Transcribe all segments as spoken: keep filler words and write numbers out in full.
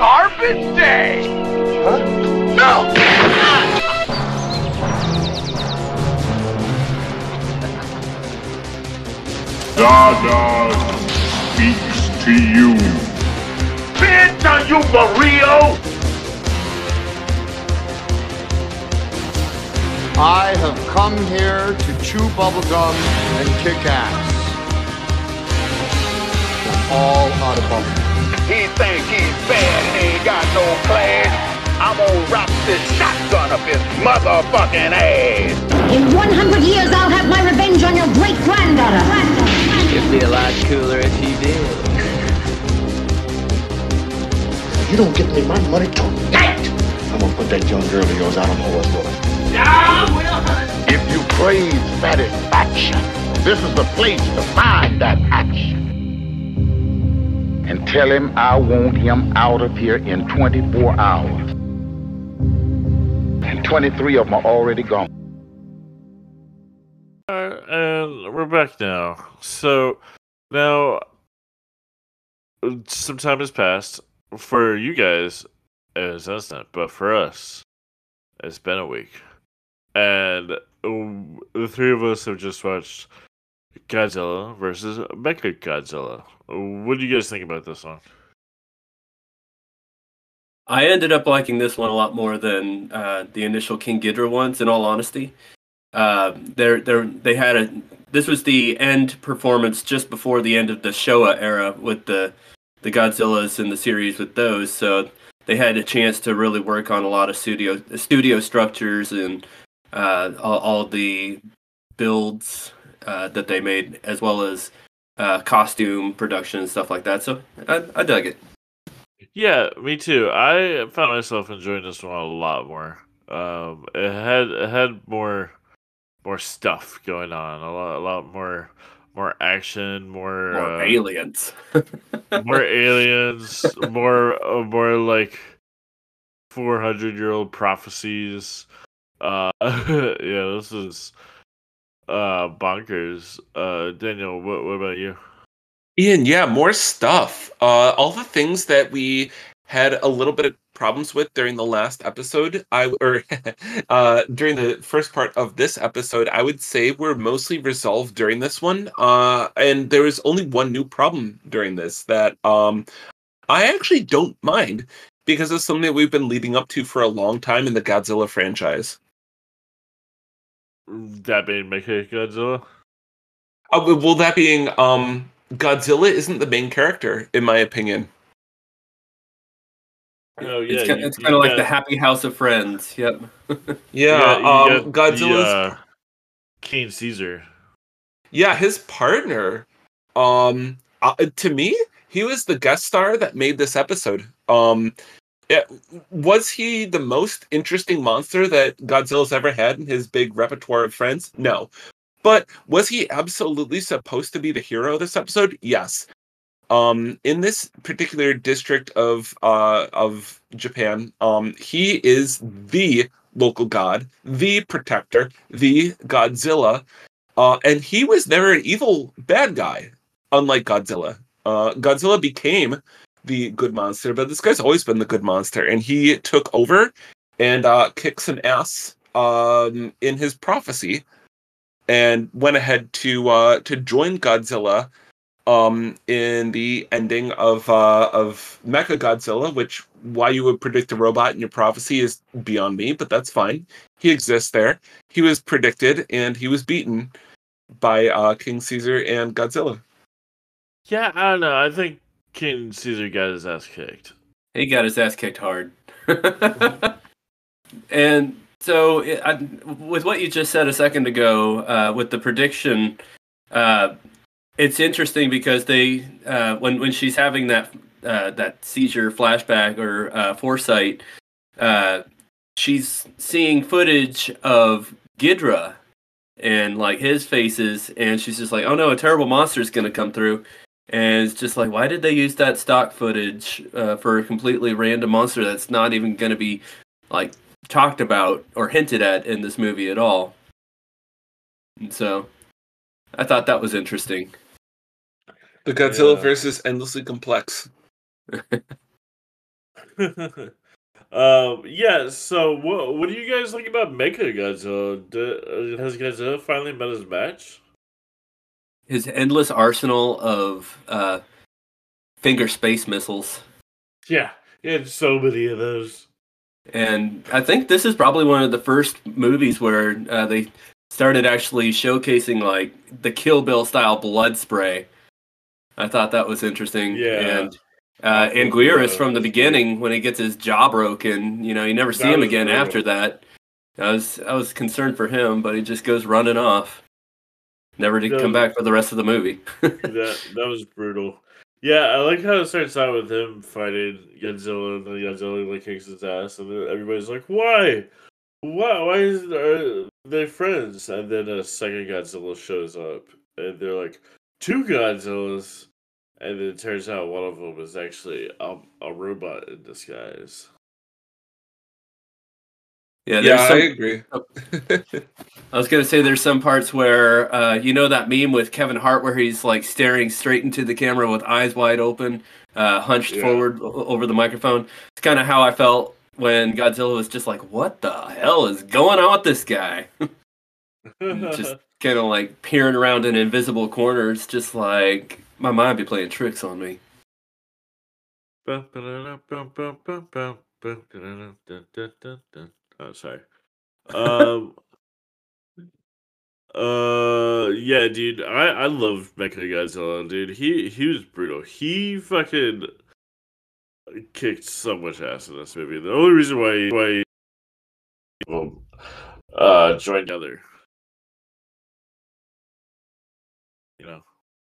garbage day! Huh? No! Dada speaks to you. Bitch, are you for real? I have come here to chew bubblegum and kick ass. We're all out of bubblegum. He think he's bad and ain't got no class. I'm gonna rock this shotgun up his motherfucking ass. In one hundred years, I'll have my revenge on your great-granddaughter. It'd be a lot cooler if you did. You don't give me my money tonight. I'm gonna put that young girl of yours out on the horse door. If you crave satisfaction, this is the place to find that action. And tell him I want him out of here in twenty-four hours. And twenty-three of them are already gone. Alright, and we're back now. So, now, some time has passed. For you guys, it's instant, but for us, it's been a week. And um, the three of us have just watched Godzilla versus Mechagodzilla. What do you guys think about this one? I ended up liking this one a lot more than uh, the initial King Ghidorah ones, in all honesty. Uh, they're, they're, they had a... This was the end performance just before the end of the Showa era with the, the Godzillas in the series with those, so they had a chance to really work on a lot of studio studio structures and uh, all, all the builds uh, that they made, as well as uh, costume production and stuff like that. So I, I dug it. Yeah, me too. I found myself enjoying this one a lot more. Um, it had it had more more stuff going on, a lot, a lot more more action, more More uh, aliens. more aliens, more uh, more like four hundred year old prophecies. Uh, yeah, this is uh bonkers. Uh, Daniel, what what about you? Ian, yeah, more stuff. Uh, all the things that we had a little bit of problems with during the last episode, I or uh, during the first part of this episode, I would say were mostly resolved during this one. Uh, and there was only one new problem during this that um, I actually don't mind, because it's something that we've been leading up to for a long time in the Godzilla franchise. That being Mechagodzilla? Uh, well, that being um, Godzilla isn't the main character, in my opinion. Oh yeah, it's kind, you- it's you kind of like got- the Happy House of Friends. Yep. Yeah, you um, got the, Godzilla's uh, King Caesar. Yeah, his partner, um, uh, to me, he was the guest star that made this episode. Um, yeah, was he the most interesting monster that Godzilla's ever had in his big repertoire of friends? No. But was he absolutely supposed to be the hero of this episode? Yes. Um, in this particular district of uh, of Japan, um, he is the local god, the protector, the Godzilla. Uh, and he was never an evil bad guy, unlike Godzilla. Uh, Godzilla became the good monster, but this guy's always been the good monster, and he took over and uh, kicked some ass um, in his prophecy, and went ahead to uh, to join Godzilla um, in the ending of uh, of Mechagodzilla, which why you would predict a robot in your prophecy is beyond me, but that's fine. He exists there. He was predicted, and he was beaten by uh, King Caesar and Godzilla. Yeah, I don't know. I think King Caesar got his ass kicked. He got his ass kicked hard. And so, it, I, with what you just said a second ago, uh, with the prediction, uh, it's interesting because they, uh, when when she's having that uh, that seizure flashback or uh, foresight, uh, she's seeing footage of Ghidorah and like his faces, and she's just like, "Oh no, a terrible monster is going to come through." And it's just like, why did they use that stock footage uh, for a completely random monster that's not even going to be like talked about or hinted at in this movie at all? And so, I thought that was interesting. The Godzilla Yeah. versus Endlessly Complex. um, yeah. So, what what do you guys think about Mecha Godzilla? D- uh, has Godzilla finally met his match? His endless arsenal of uh, finger space missiles. Yeah, he had so many of those. And I think this is probably one of the first movies where uh, they started actually showcasing like the Kill Bill style blood spray. I thought that was interesting. Yeah. And uh, Awful Anguirus blood. from the beginning, when he gets his jaw broken, you know, you never see That him was again brutal. after that. I was I was concerned for him, but he just goes running off. Never to That come was- back for the rest of the movie. that that was brutal. Yeah, I like how it starts out with him fighting Godzilla, and then Godzilla like kicks his ass, and then everybody's like, "Why? Why? Why is are they friends?" And then a second Godzilla shows up, and they're like, two Godzillas," and then it turns out one of them is actually a, a robot in disguise. Yeah, there's Yeah, some, I agree. I was gonna say there's some parts where uh, you know that meme with Kevin Hart where he's like staring straight into the camera with eyes wide open, uh, hunched Yeah. forward o- over the microphone. It's kind of how I felt when Godzilla was just like, "What the hell is going on with this guy?" Just kind of like peering around in invisible corners, just like my mind be playing tricks on me. Oh, sorry. Um. Uh. Yeah, dude. I I love Mechagodzilla, dude. He he was brutal. He fucking kicked so much ass in this movie. The only reason why why well, uh joined together, you know.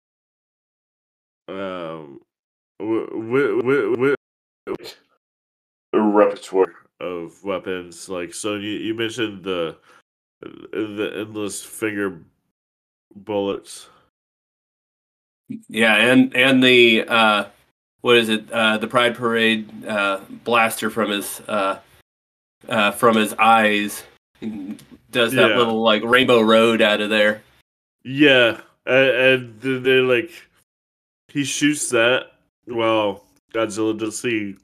Um. With with with a repertoire of weapons, like so. You you mentioned the the endless finger bullets. Yeah, and and the uh, what is it? Uh, the Pride Parade uh, blaster from his uh, uh, from his eyes He does that Yeah. little like Rainbow Road out of there. Yeah, and, and then they like he shoots that while Godzilla does the.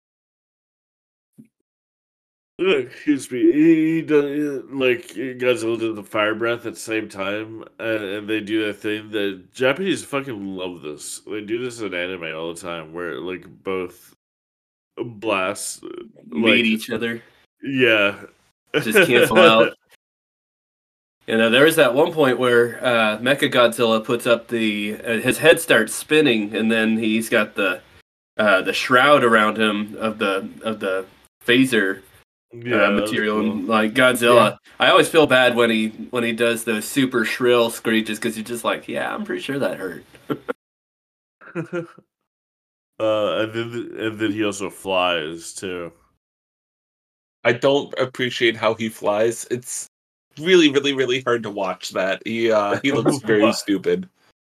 Excuse me. He, he does like Godzilla does the fire breath at the same time, and, and they do that thing that Japanese fucking love this. They do this in anime all the time, where like both blasts Meet like each other, yeah, just cancel out. You know, there was that one point where uh, Mecha Godzilla puts up the uh, his head starts spinning, and then he's got the uh, the shroud around him of the of the phaser yeah, uh, that was material, cool. and like Godzilla. I always feel bad when he when he does those super shrill screeches because you're just like, yeah, I'm pretty sure that hurt. uh, and then and then he also flies too. I don't appreciate how he flies. It's really, really, really hard to watch that. He uh, he looks very What? stupid.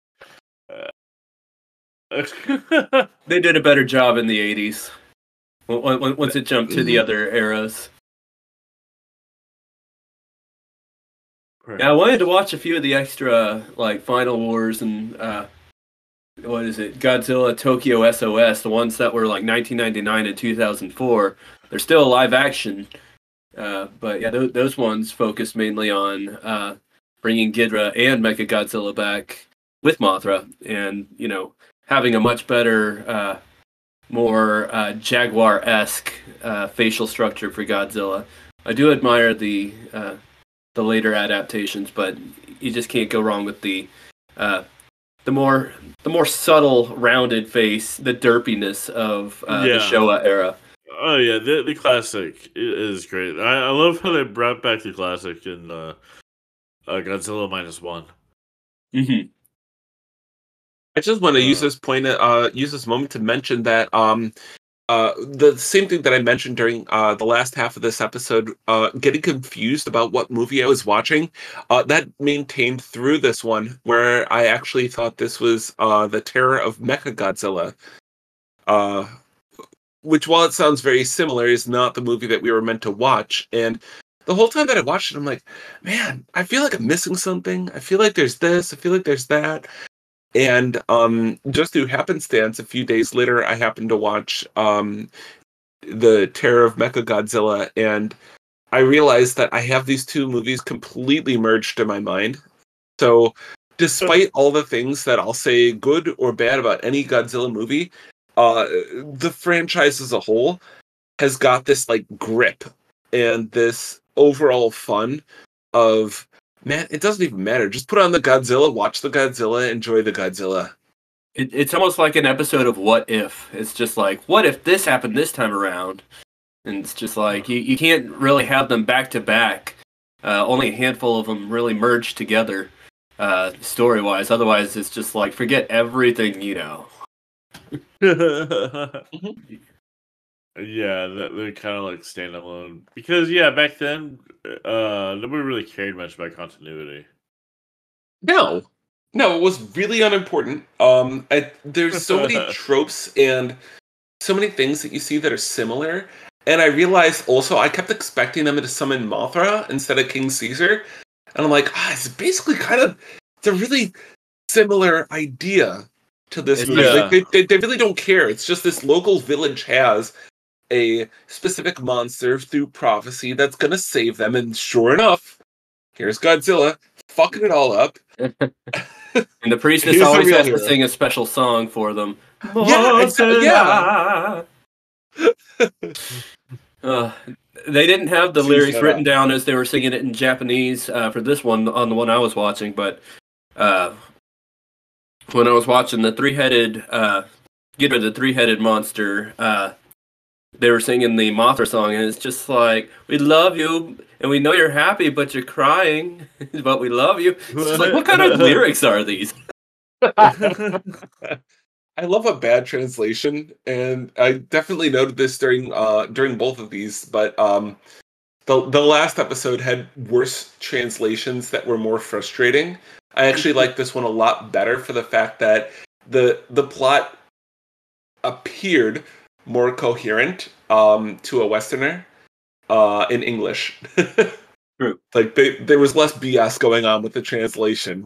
They did a better job in the eighties. When- when- Once it jumped to the Mhm. other eras. Yeah, I wanted to watch a few of the extra like Final Wars and uh, what is it? Godzilla Tokyo S O S, the ones that were like nineteen ninety-nine and two thousand four. They're still live action, uh, but yeah, those, those ones focus mainly on uh, bringing Ghidorah and Mechagodzilla back with Mothra, and you know having a much better, uh, more uh, Jaguar-esque uh, facial structure for Godzilla. I do admire the uh, the later adaptations, but you just can't go wrong with the uh, the more the more subtle, rounded face, the derpiness of uh, Yeah. the Showa era. Oh yeah, the the classic i- is great. I, I love how they brought back the classic in uh, uh, Godzilla minus one. Mm-hmm. I just want to use Uh. this point, uh, use this moment to mention that um, uh, the same thing that I mentioned during uh, the last half of this episode, uh, getting confused about what movie I was watching, uh, that maintained through this one, where I actually thought this was uh, the Terror of Mechagodzilla, uh, which, while it sounds very similar, is not the movie that we were meant to watch. And the whole time that I watched it, I'm like, man, I feel like I'm missing something. I feel like there's this. I feel like there's that. And um, just through happenstance, a few days later, I happened to watch um, the Terror of Mechagodzilla, and I realized that I have these two movies completely merged in my mind. So, despite all the things that I'll say good or bad about any Godzilla movie, uh, the franchise as a whole has got this like grip and this overall fun of, man, it doesn't even matter. Just put on the Godzilla, watch the Godzilla, enjoy the Godzilla. It, it's almost like an episode of What If. It's just like, what if this happened this time around? And it's just like, you, you can't really have them back to back. Uh, only a handful of them really merge together, uh, story-wise. Otherwise, it's just like, forget everything you know. Yeah, that, they're kind of like standalone. Because, yeah, back then, uh, nobody really cared much about continuity. No. No, it was really unimportant. Um, I, there's so many tropes and so many things that you see that are similar. And I realized also I kept expecting them to summon Mothra instead of King Caesar. And I'm like, ah, it's basically kind of, it's a really similar idea to this movie. Yeah. Like, they, they, they really don't care. It's just this local village has a specific monster through prophecy that's going to save them. And sure enough, here's Godzilla fucking it all up. And the priestess Here's the always real has hero. to sing a special song for them. Yeah, exactly, yeah. Uh, they didn't have the Jeez, lyrics shut written up. down as they were singing it in Japanese uh, for this one, on the one I was watching, but uh, when I was watching the three-headed, uh, get rid of the three-headed monster, uh, they were singing the Mothra song, and it's just like, we love you, and we know you're happy, but you're crying, but we love you. It's just like, what kind of lyrics are these? I love a bad translation, and I definitely noted this during uh, during both of these. But um, the the last episode had worse translations that were more frustrating. I actually like this one a lot better for the fact that the the plot appeared more coherent um, to a Westerner uh, in English. True. Like they, there was less B S going on with the translation.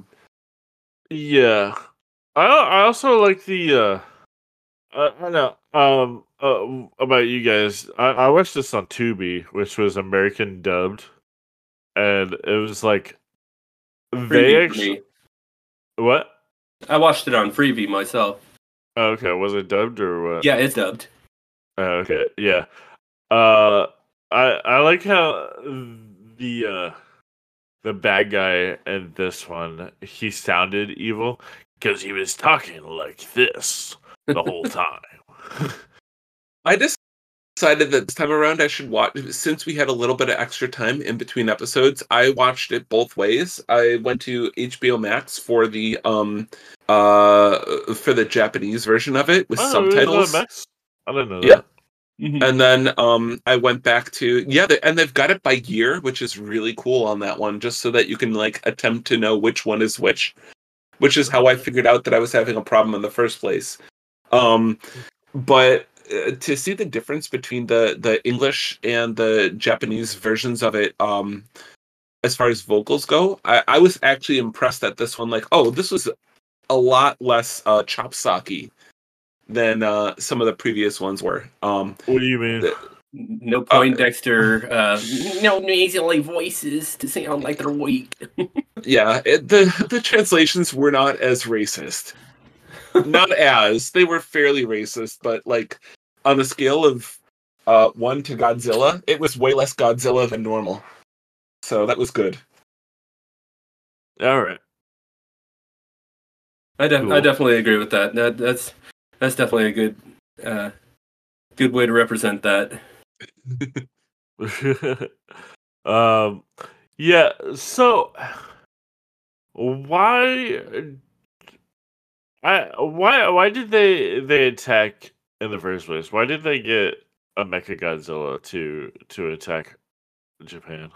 Yeah. I I also like the uh I, I know um uh, about you guys. I, I watched this on Tubi, which was American dubbed, and it was like they Freebie for actually me. what? I watched it on Freebie myself. Oh, okay, was it dubbed or what? Yeah, it's dubbed. Oh, okay, yeah. Uh, I I like how the uh the bad guy in this one, he sounded evil because he was talking like this the whole time. I just decided that this time around I should watch, since we had a little bit of extra time in between episodes, I watched it both ways. I went to H B O Max for the um uh for the Japanese version of it with Oh, subtitles. Max? I didn't know Yeah. that. And then um, I went back to yeah, they, and they've got it by year, which is really cool on that one, just so that you can like attempt to know which one is which, which is how I figured out that I was having a problem in the first place. Um, but uh, to see the difference between the the English and the Japanese versions of it, um, as far as vocals go, I, I was actually impressed at this one. Like, oh, this was a lot less uh, chopsocky than uh, some of the previous ones were. Um, What do you mean? the- No Poindexter, uh, no nasally voices to sound like they're weak. yeah, it, the the translations were not as racist. Not as they were fairly racist, but like on the scale of uh, one to Godzilla, it was way less Godzilla than normal. So that was good. All right. I, def- Cool. I definitely agree with that. That that's that's definitely a good uh, good way to represent that. um, yeah. So, why, I why why did they they attack in the first place? Why did they get a Mechagodzilla to to attack Japan?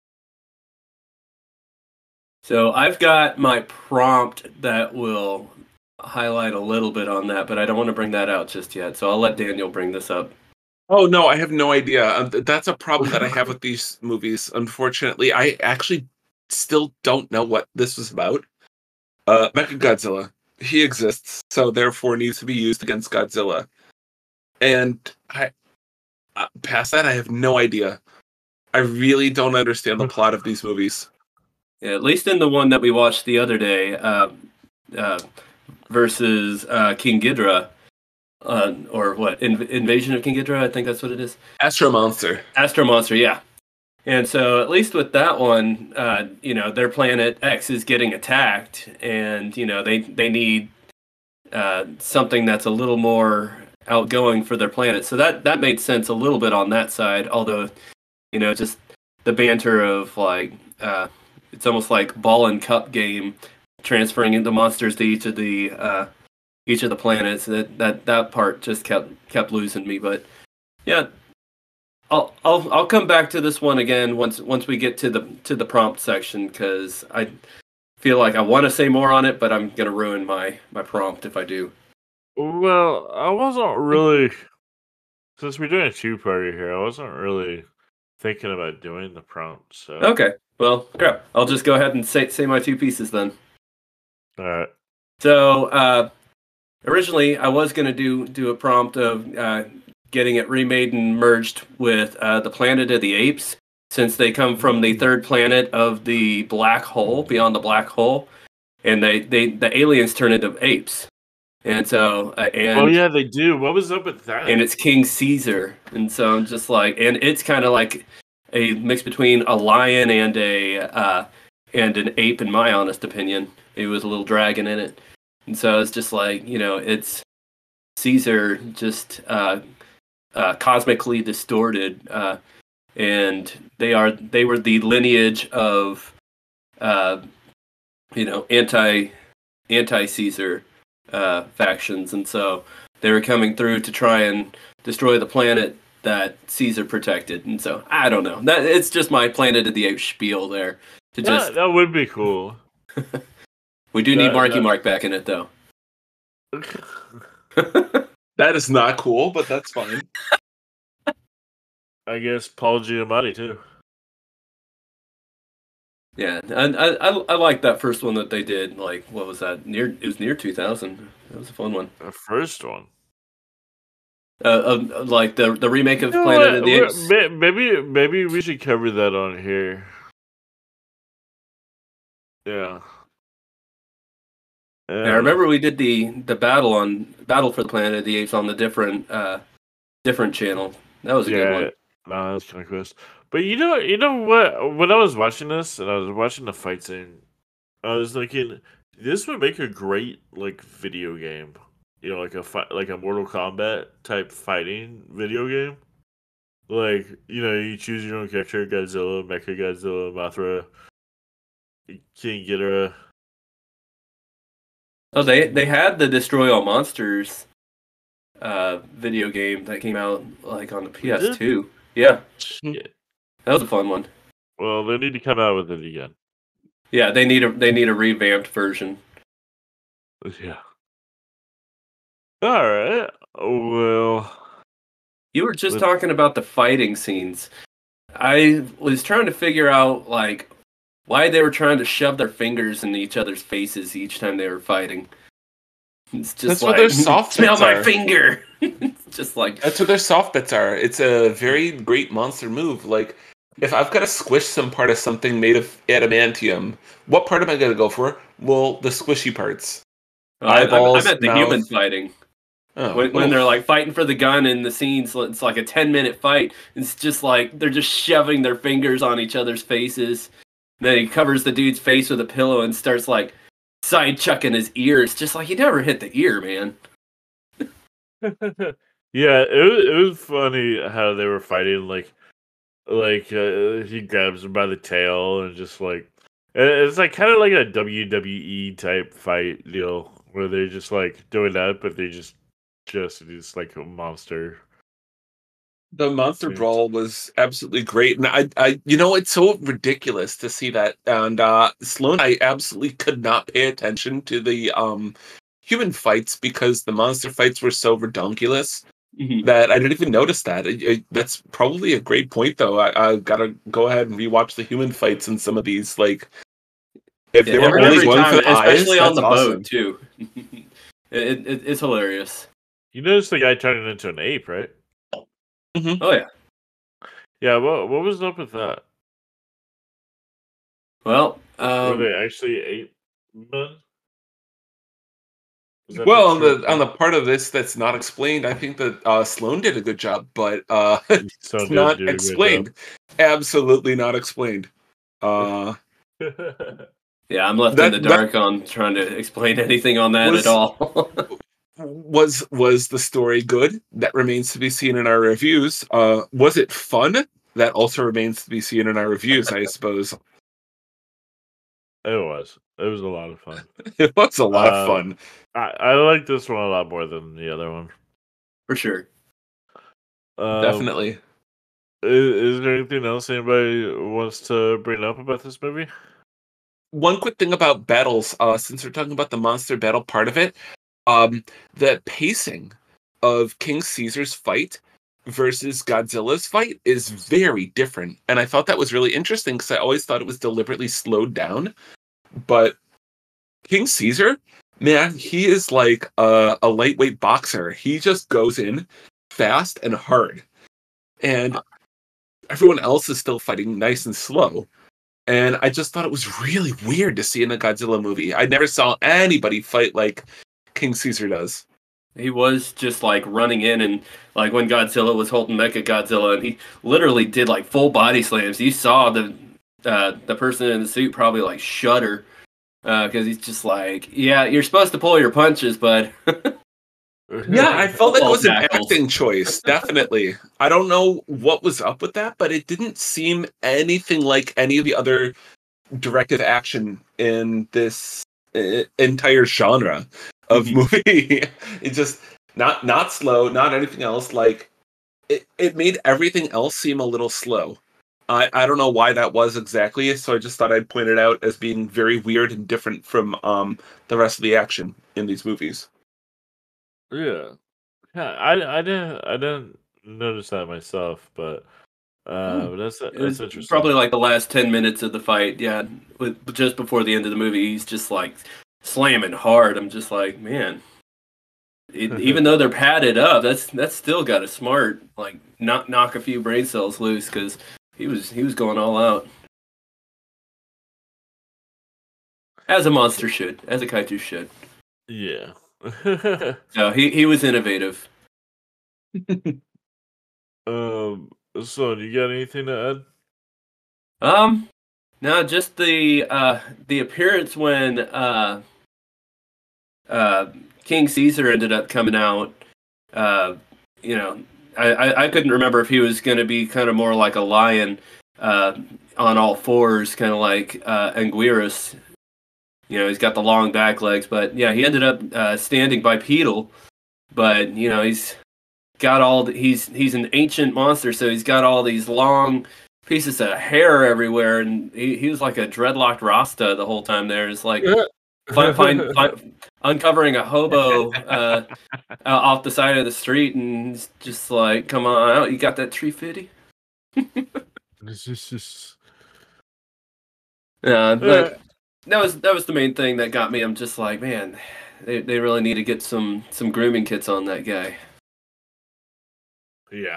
So I've got my prompt that will highlight a little bit on that, but I don't want to bring that out just yet. So I'll let Daniel bring this up. Oh no, I have no idea. Um, th- that's a problem that I have with these movies. Unfortunately, I actually still don't know what this was about. Uh, Mechagodzilla, he exists, so therefore needs to be used against Godzilla. And I, Uh, past that, I have no idea. I really don't understand the plot of these movies. Yeah, at least in the one that we watched the other day, uh, uh, versus uh, King Ghidorah, uh, or what, Inv- Invasion of King Ghidorah? I think that's what it is. Astro Monster. Astro Monster, yeah. And so, at least with that one, uh, you know, their planet X is getting attacked, and you know they they need uh, something that's a little more outgoing for their planet. So that that made sense a little bit on that side. Although, you know, just the banter of like uh, it's almost like ball and cup game, transferring into monsters to each of the uh, each of the planets. That that that part just kept kept losing me. But yeah. I'll I'll I'll come back to this one again once once we get to the to the prompt section, because I feel like I want to say more on it, but I'm gonna ruin my my prompt if I do. Well, I wasn't really, since we're doing a two-party here, I wasn't really thinking about doing the prompt. So Okay, well, crap. I'll just go ahead and say say my two pieces then. all right. So uh, originally, I was gonna do do a prompt of uh, getting it remade and merged with uh, the Planet of the Apes, since they come from the third planet of the black hole, beyond the black hole, and they, they the aliens turn into apes, and so uh, and Oh yeah, they do. What was up with that? and it's King Caesar, and so I'm just like, and it's kind of like a mix between a lion and a uh, and an ape, in my honest opinion. It was a little dragon in it, and so it's just like, you know, it's Caesar just. Uh, Uh, cosmically distorted, uh, and they are they were the lineage of, uh, you know, anti anti Caesar uh, factions, and so they were coming through to try and destroy the planet that Caesar protected. And so I don't know. That it's just my Planet of the Apes spiel there. To just that, that would be cool. we do need that, Marky that... Mark back in it though. That is not cool, but that's fine. I guess Paul Giamatti too. Yeah, and I, I I like that first one that they did. Like, what was that? Near it was near two thousand. That was a fun one. The first one. Uh, uh like the the remake of You know Planet what? of the Apes. Maybe maybe we should cover that on here. Yeah. Yeah, I remember we did the the battle on Battle for the Planet of the Apes on the different uh different channel. That was a yeah, good one. No, that's kind of close. But you know, you know what? When I was watching this and I was watching the fight scene, I was thinking this would make a great like video game. You know, like a fi- like a Mortal Kombat type fighting video game. Like, you know, you choose your own character: Godzilla, Mecha Godzilla, Mothra, King Ghidorah. Oh, they they had the Destroy All Monsters uh video game that came out like on the P S two. Yeah. Shit. That was a fun one. Well, they need to come out with it again. Yeah, they need a they need a revamped version. Yeah. All right. Well, You were just Let's- talking about the fighting scenes. I was trying to figure out like why they were trying to shove their fingers in each other's faces each time they were fighting. It's just That's like, what their soft smell bits my are. finger. It's just like That's what their soft bits are. It's a very great monster move. Like, if I've got to squish some part of something made of adamantium, what part am I going to go for? Well, the squishy parts. I, I, I Eyeballs, meant the mouth. human fighting. Oh, When, when oof. they're like fighting for the gun in the scenes, it's like a ten minute fight. It's just like they're just shoving their fingers on each other's faces. Then he covers the dude's face with a pillow and starts like side chucking his ear. It's just like you never hit the ear, man. yeah, it was, it was funny how they were fighting. Like, like uh, he grabs him by the tail and just like it's like kind of like a W W E type fight deal where they're just like doing that, but they just just it's like a monster. The monster Sweet. brawl was absolutely great, and I, I, you know, it's so ridiculous to see that. And uh, Sloan, I absolutely could not pay attention to the um, human fights because the monster fights were so redonkulous that I didn't even notice that. It, it, that's probably a great point, though. I, I gotta go ahead and rewatch the human fights in some of these. Like, if Yeah, they were every, only every going time, for the especially eyes, on the that's boat awesome. too. it, it, it's hilarious. You notice the guy turning into an ape, right? Mhm. Oh yeah. Yeah, what what was up with that? Well, Were um, they actually eight men? Was that the Well, on true the on thing? the part of this that's not explained, I think that uh, Sloan did a good job, but uh, it's So did not do a good job. explained. Absolutely not explained. Uh, yeah, I'm left in that the that dark on trying to explain anything on that at was all. was was the story good? That remains to be seen in our reviews. Uh, was it fun? That also remains to be seen in our reviews, I suppose. It was. It was a lot of fun. It was a lot of Uh, fun. I I like this one a lot more than the other one. For sure. Um, Definitely. is, is there anything else anybody wants to bring up about this movie? One quick thing about battles, uh, since we're talking about the monster battle part of it, um, the pacing of King Caesar's fight versus Godzilla's fight is very different. And I thought that was really interesting because I always thought it was deliberately slowed down. But King Caesar, man, he is like a, a lightweight boxer. He just goes in fast and hard. And everyone else is still fighting nice and slow. And I just thought it was really weird to see in a Godzilla movie. I never saw anybody fight like King Caesar does. He was just like running in and like when Godzilla was holding Mecha Godzilla and he literally did like full body slams. You saw the uh, the person in the suit probably like shudder because uh, he's just like, yeah, you're supposed to pull your punches, but Yeah, I felt like it was an Tackles. acting choice, definitely. I don't know what was up with that, but it didn't seem anything like any of the other directive action in this uh, entire genre of Mhm. movie. It just not not slow, not anything else. Like it, it made everything else seem a little slow. I, I don't know why that was exactly, so I just thought I'd point it out as being very weird and different from um the rest of the action in these movies. Yeah, yeah. I I didn't I didn't notice that myself, but uh, but that's It was that's interesting. probably like the last ten minutes of the fight. Yeah, with, just before the end of the movie, he's just like slamming hard. I'm just like, man. It, even though they're padded up, that's that's still got a smart like knock knock a few brain cells loose because he was he was going all out as a monster should, as a kaiju should. Yeah. So he he was innovative. um. So, do you got anything to add? Um, no, just the uh the appearance when uh uh King Caesar ended up coming out. Uh, you know, I I, I couldn't remember if he was going to be kind of more like a lion, uh, on all fours, kind of like uh, Anguirus. You know, he's got the long back legs, but yeah, he ended up uh, standing bipedal. But you know, he's got all the, he's he's an ancient monster, so he's got all these long pieces of hair everywhere, and he, he was like a dreadlocked Rasta the whole time. There, it's like find, find, find uncovering a hobo uh, off the side of the street, and it's just like, come on out, you got that tree fitty? It's just, just Yeah, uh, but that was that was the main thing that got me. I'm just like, man, they they really need to get some some grooming kits on that guy. yeah.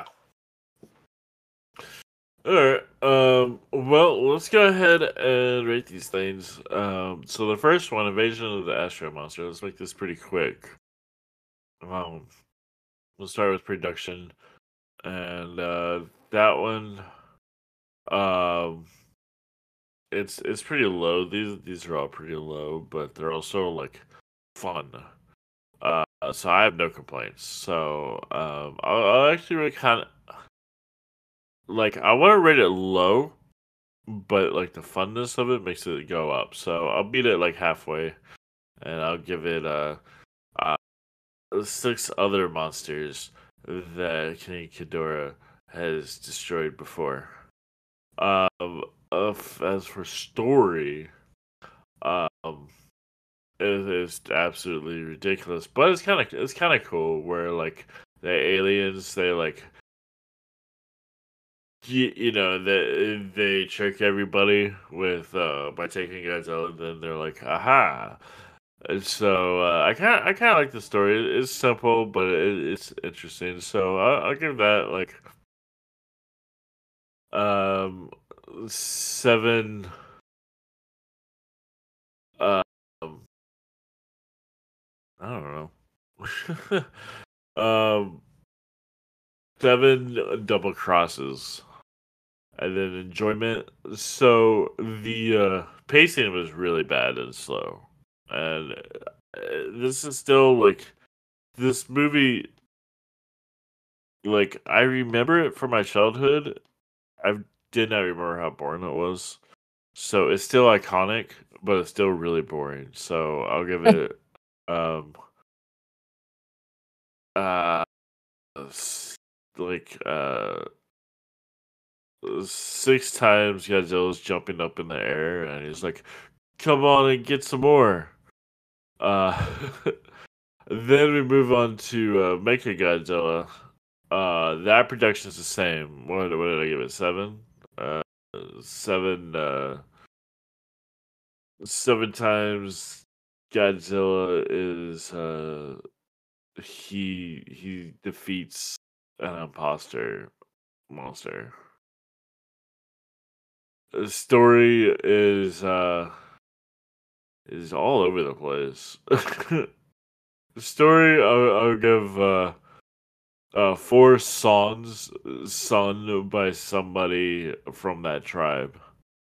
All right. Um. Well, let's go ahead and rate these things. Um. So the first one, Invasion of the Astro Monster. Let's make this pretty quick. Um. We'll start with production, and uh, that one. Um. It's it's pretty low. These these are all pretty low, but they're also like fun. Uh. So I have no complaints. So um. I'll, I'll actually really kind of like. I want to rate it low, but like the funness of it makes it go up. So I'll beat it like halfway, and I'll give it uh, uh six other monsters that King Ghidorah has destroyed before. Um, of as for story, um, it is absolutely ridiculous, but it's kind of it's kind of cool where like the aliens they like you, you know they they trick everybody with uh by taking Godzilla, and then they're like, aha. And so uh, I kind I kind of like the story. It's simple, but it, it's interesting. So I'll, I'll give that like Um, seven. Um, I don't know. um, seven double crosses, and then enjoyment. So the uh, pacing was really bad and slow, and uh, this is still like this movie. Like I remember it from my childhood. I did not remember how boring it was. So it's still iconic, but it's still really boring. So I'll give it um uh s- like uh six times Godzilla's jumping up in the air and he's like, "Come on and get some more." Uh then we move on to uh Mecha Godzilla. Uh that production is the same. What, what did I give it? Seven? Uh seven uh seven times Godzilla is uh he he defeats an imposter monster. The story is uh is all over the place. The story I'll, I'll give uh uh four songs sung by somebody from that tribe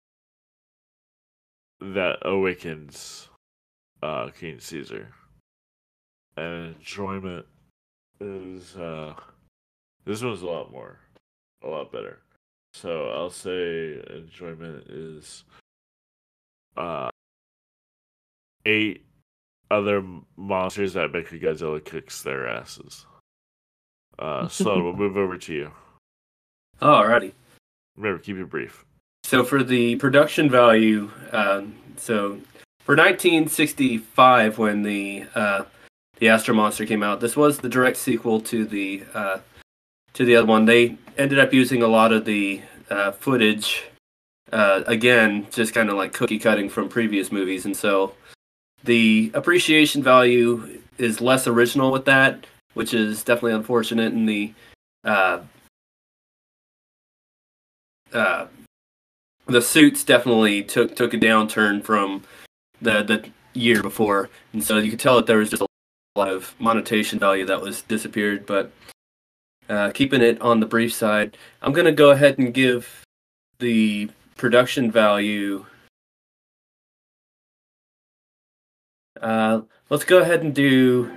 that awakens uh King Caesar. And enjoyment is uh this one's a lot more, a lot better. So I'll say enjoyment is uh eight other m- monsters that Mecha Godzilla kicks their asses. Uh, Sloan, we'll move over to you. Alrighty. Remember, keep it brief. So for the production value, um, so for nineteen sixty-five, when the uh, the Astro Monster came out, this was the direct sequel to the uh, to the other one. They ended up using a lot of the uh, footage, uh, again, just kind of like cookie cutting from previous movies, and so the appreciation value is less original with that, which is definitely unfortunate. And the uh, uh, the suits definitely took took a downturn from the the year before, and so you could tell that there was just a lot of monetization value that was disappeared. But uh, keeping it on the brief side, I'm gonna go ahead and give the production value. Uh, let's go ahead and do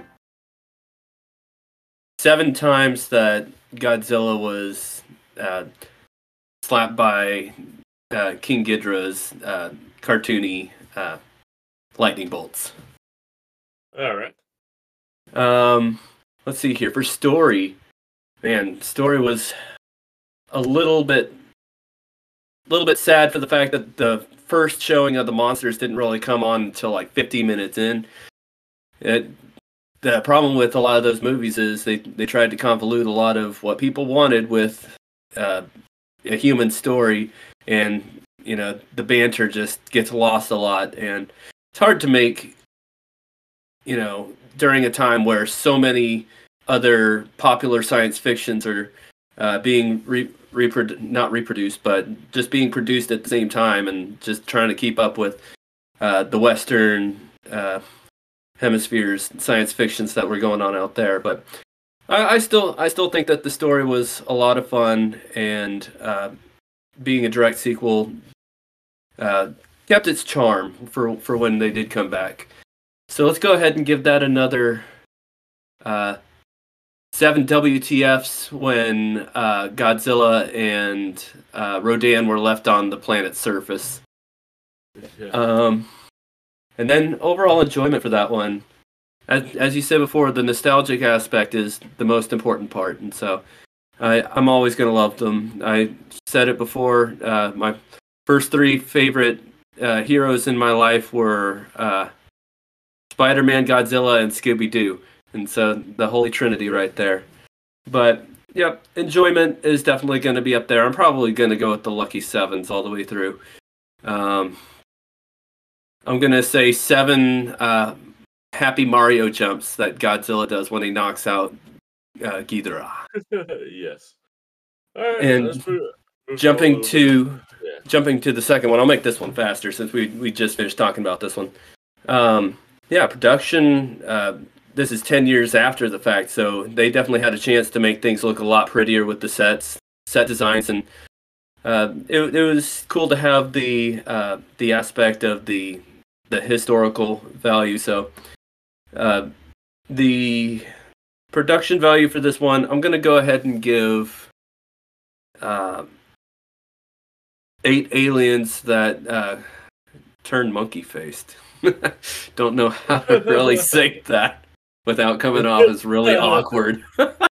seven times that Godzilla was uh, slapped by uh, King Ghidorah's uh, cartoony uh, lightning bolts. All right. Um, let's see here. For story, man, story was a little bit, little bit sad for the fact that the first showing of the monsters didn't really come on until like fifty minutes in. It, the problem with a lot of those movies is they, they tried to convolute a lot of what people wanted with uh, a human story, and you know the banter just gets lost a lot, and it's hard to make, you know, during a time where so many other popular science fictions are uh, being re- reprodu- not reproduced, but just being produced at the same time, and just trying to keep up with uh, the Western uh, hemisphere's science fictions that were going on out there. But I, I still, I still think that the story was a lot of fun, and uh, being a direct sequel uh, kept its charm for for when they did come back. So let's go ahead and give that another uh, seven W T Fs when uh, Godzilla and uh, Rodan were left on the planet's surface. Yeah. Um, and then overall enjoyment for that one. As, as you said before, the nostalgic aspect is the most important part. And so I, I'm always going to love them. I said it before. Uh, my first three favorite uh, heroes in my life were uh, Spider-Man, Godzilla, and Scooby-Doo. And so the Holy Trinity right there. But, yep, enjoyment is definitely going to be up there. I'm probably going to go with the Lucky Sevens all the way through. Um, I'm going to say seven uh, happy Mario jumps that Godzilla does when he knocks out uh, Ghidorah. Yes. All right. And- Let's move, jumping to Yeah. jumping to the second one, I'll make this one faster since we we just finished talking about this one. Um, yeah, production. Uh, this is ten years after the fact, so they definitely had a chance to make things look a lot prettier with the sets, set designs, and uh, it it was cool to have the uh, the aspect of the the historical value. So uh, the production value for this one, I'm gonna go ahead and give. Uh, Eight aliens that uh, turn monkey-faced. Don't know how to really say that without coming off as really awkward.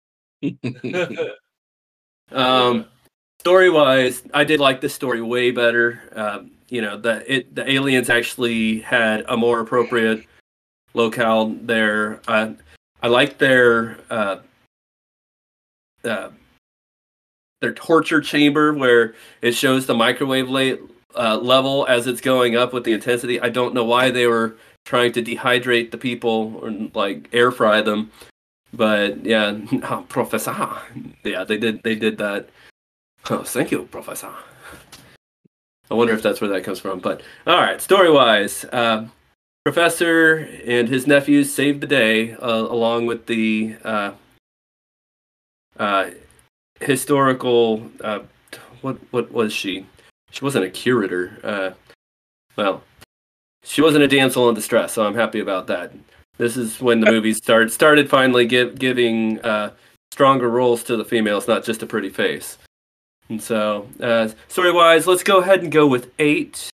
um, story-wise, I did like this story way better. Uh, you know, the it the aliens actually had a more appropriate locale there. Uh, I liked their uh, uh, their torture chamber where it shows the microwave la- uh, level as it's going up with the intensity. I don't know why they were trying to dehydrate the people or like air fry them, but yeah, oh, Professor. Yeah, they did. They did that. Oh, thank you, Professor. I wonder if that's where that comes from. But all right, story wise, uh, Professor and his nephews saved the day uh, along with the. Uh, uh, historical uh what what was she she wasn't a curator, uh well she wasn't a damsel in distress, so I'm happy about that. This is when the movie start started finally give, giving uh stronger roles to the females, not just a pretty face. And so uh story wise, let's go ahead and go with eight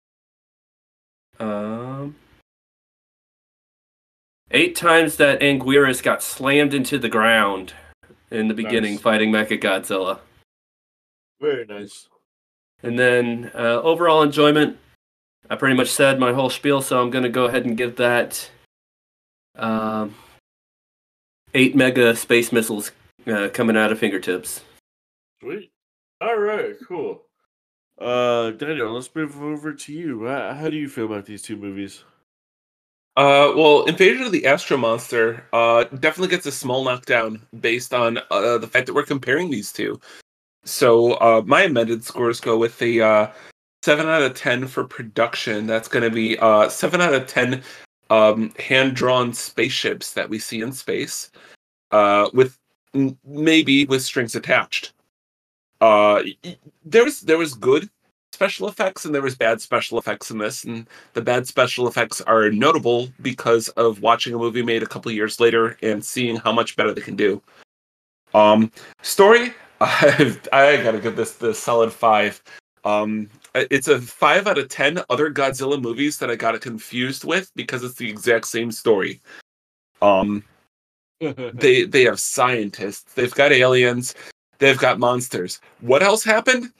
um eight times that Anguirus got slammed into the ground in the beginning, Nice. fighting Mechagodzilla. Very nice. And then uh, overall enjoyment, I pretty much said my whole spiel, so I'm going to go ahead and give that um, eight mega space missiles uh, coming out of fingertips. Sweet. All right, cool. Uh, Daniel, let's move over to you. How, how do you feel about these two movies? Uh, well, Invasion of the Astro Monster uh, definitely gets a small knockdown based on uh, the fact that we're comparing these two. So uh, my amended scores go with the uh, seven out of ten for production. That's going to be uh, seven out of ten um, hand-drawn spaceships that we see in space, uh, with m- maybe with strings attached. Uh, y- there was there was good special effects and there was bad special effects in this, and the bad special effects are notable because of watching a movie made a couple years later and seeing how much better they can do. Um, story, I've, I gotta give this the solid five. Um, it's a five out of ten other Godzilla movies that I got it confused with because it's the exact same story. Um, they they have scientists, they've got aliens, they've got monsters. What else happened?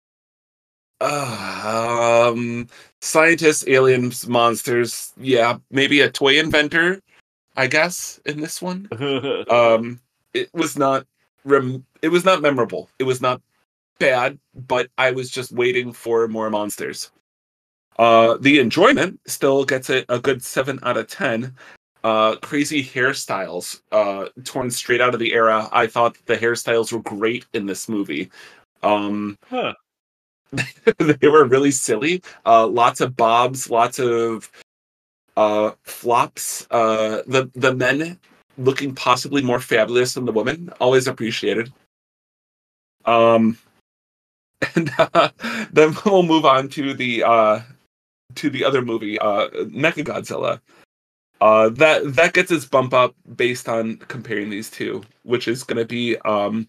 Uh, um, scientists, aliens, monsters. Yeah, maybe a toy inventor, I guess, in this one. Um, it was not rem- it was not memorable. It was not bad, but I was just waiting for more monsters. Uh, the enjoyment still gets it a good seven out of ten. Uh, crazy hairstyles, uh, torn straight out of the era. I thought the hairstyles were great in this movie. Um, Huh. they were really silly. Uh, lots of bobs, lots of uh, flops. Uh, the the men looking possibly more fabulous than the women, always appreciated. Um, and uh, then we'll move on to the uh, to the other movie, uh, Mechagodzilla. Uh, that that gets its bump up based on comparing these two, which is going to be um,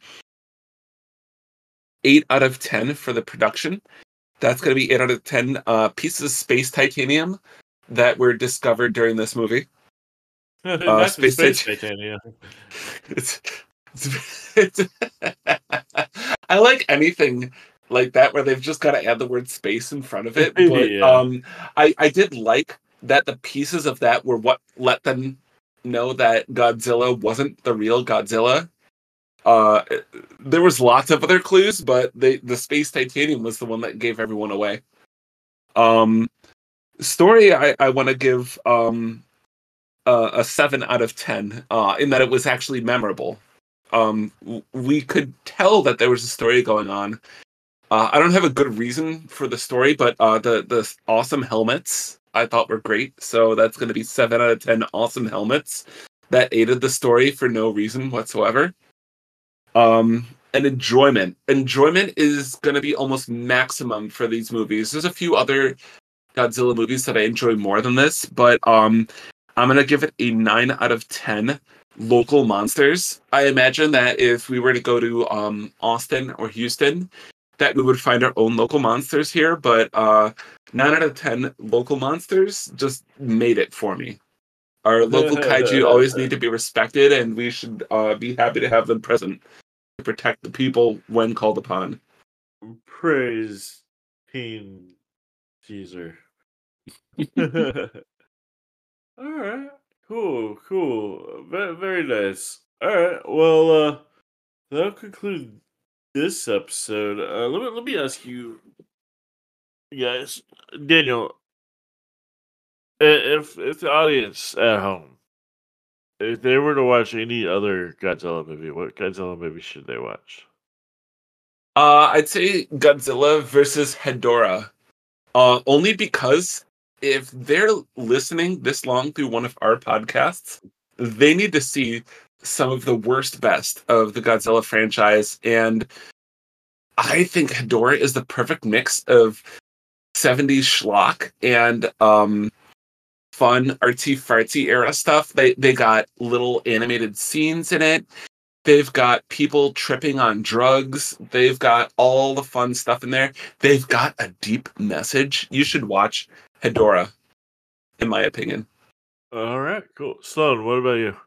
eight out of ten for the production. That's going to be eight out of ten uh, pieces of space titanium that were discovered during this movie. Uh, space space, tit- Titania. It's, it's, it's I like anything like that where they've just got to add the word space in front of it. But Yeah. um, I, I did like that the pieces of that were what let them know that Godzilla wasn't the real Godzilla. Uh, there was lots of other clues, but they, the space titanium was the one that gave everyone away. Um, story, I, I want to give um, uh, a seven out of ten uh, in that it was actually memorable. Um, we could tell that there was a story going on, Uh, I don't have a good reason for the story, but uh, the the awesome helmets I thought were great. So that's going to be seven out of ten awesome helmets that aided the story for no reason whatsoever. Um, and enjoyment. Enjoyment is going to be almost maximum for these movies. There's a few other Godzilla movies that I enjoy more than this, but um, I'm going to give it a nine out of ten local monsters. I imagine that if we were to go to um, Austin or Houston, that we would find our own local monsters here, but uh, nine out of ten local monsters just made it for me. Our local kaiju always need to be respected, and we should uh, be happy to have them present to protect the people when called upon. Praise King Caesar. All right, cool, cool, very, very nice. All right, well, uh, that'll conclude this episode. Uh, let me let me ask you guys, Daniel, i- if if the audience at home, if they were to watch any other Godzilla movie, what Godzilla movie should they watch? Uh, I'd say Godzilla versus Hedorah. Uh, only because if they're listening this long through one of our podcasts, they need to see some of the worst best of the Godzilla franchise. And I think Hedorah is the perfect mix of seventies schlock and um, fun artsy-fartsy era stuff. They, they got little animated scenes in it. They've got people tripping on drugs. They've got all the fun stuff in there. They've got a deep message. You should watch Hedorah, in my opinion. All right, cool. Sloan, what about you?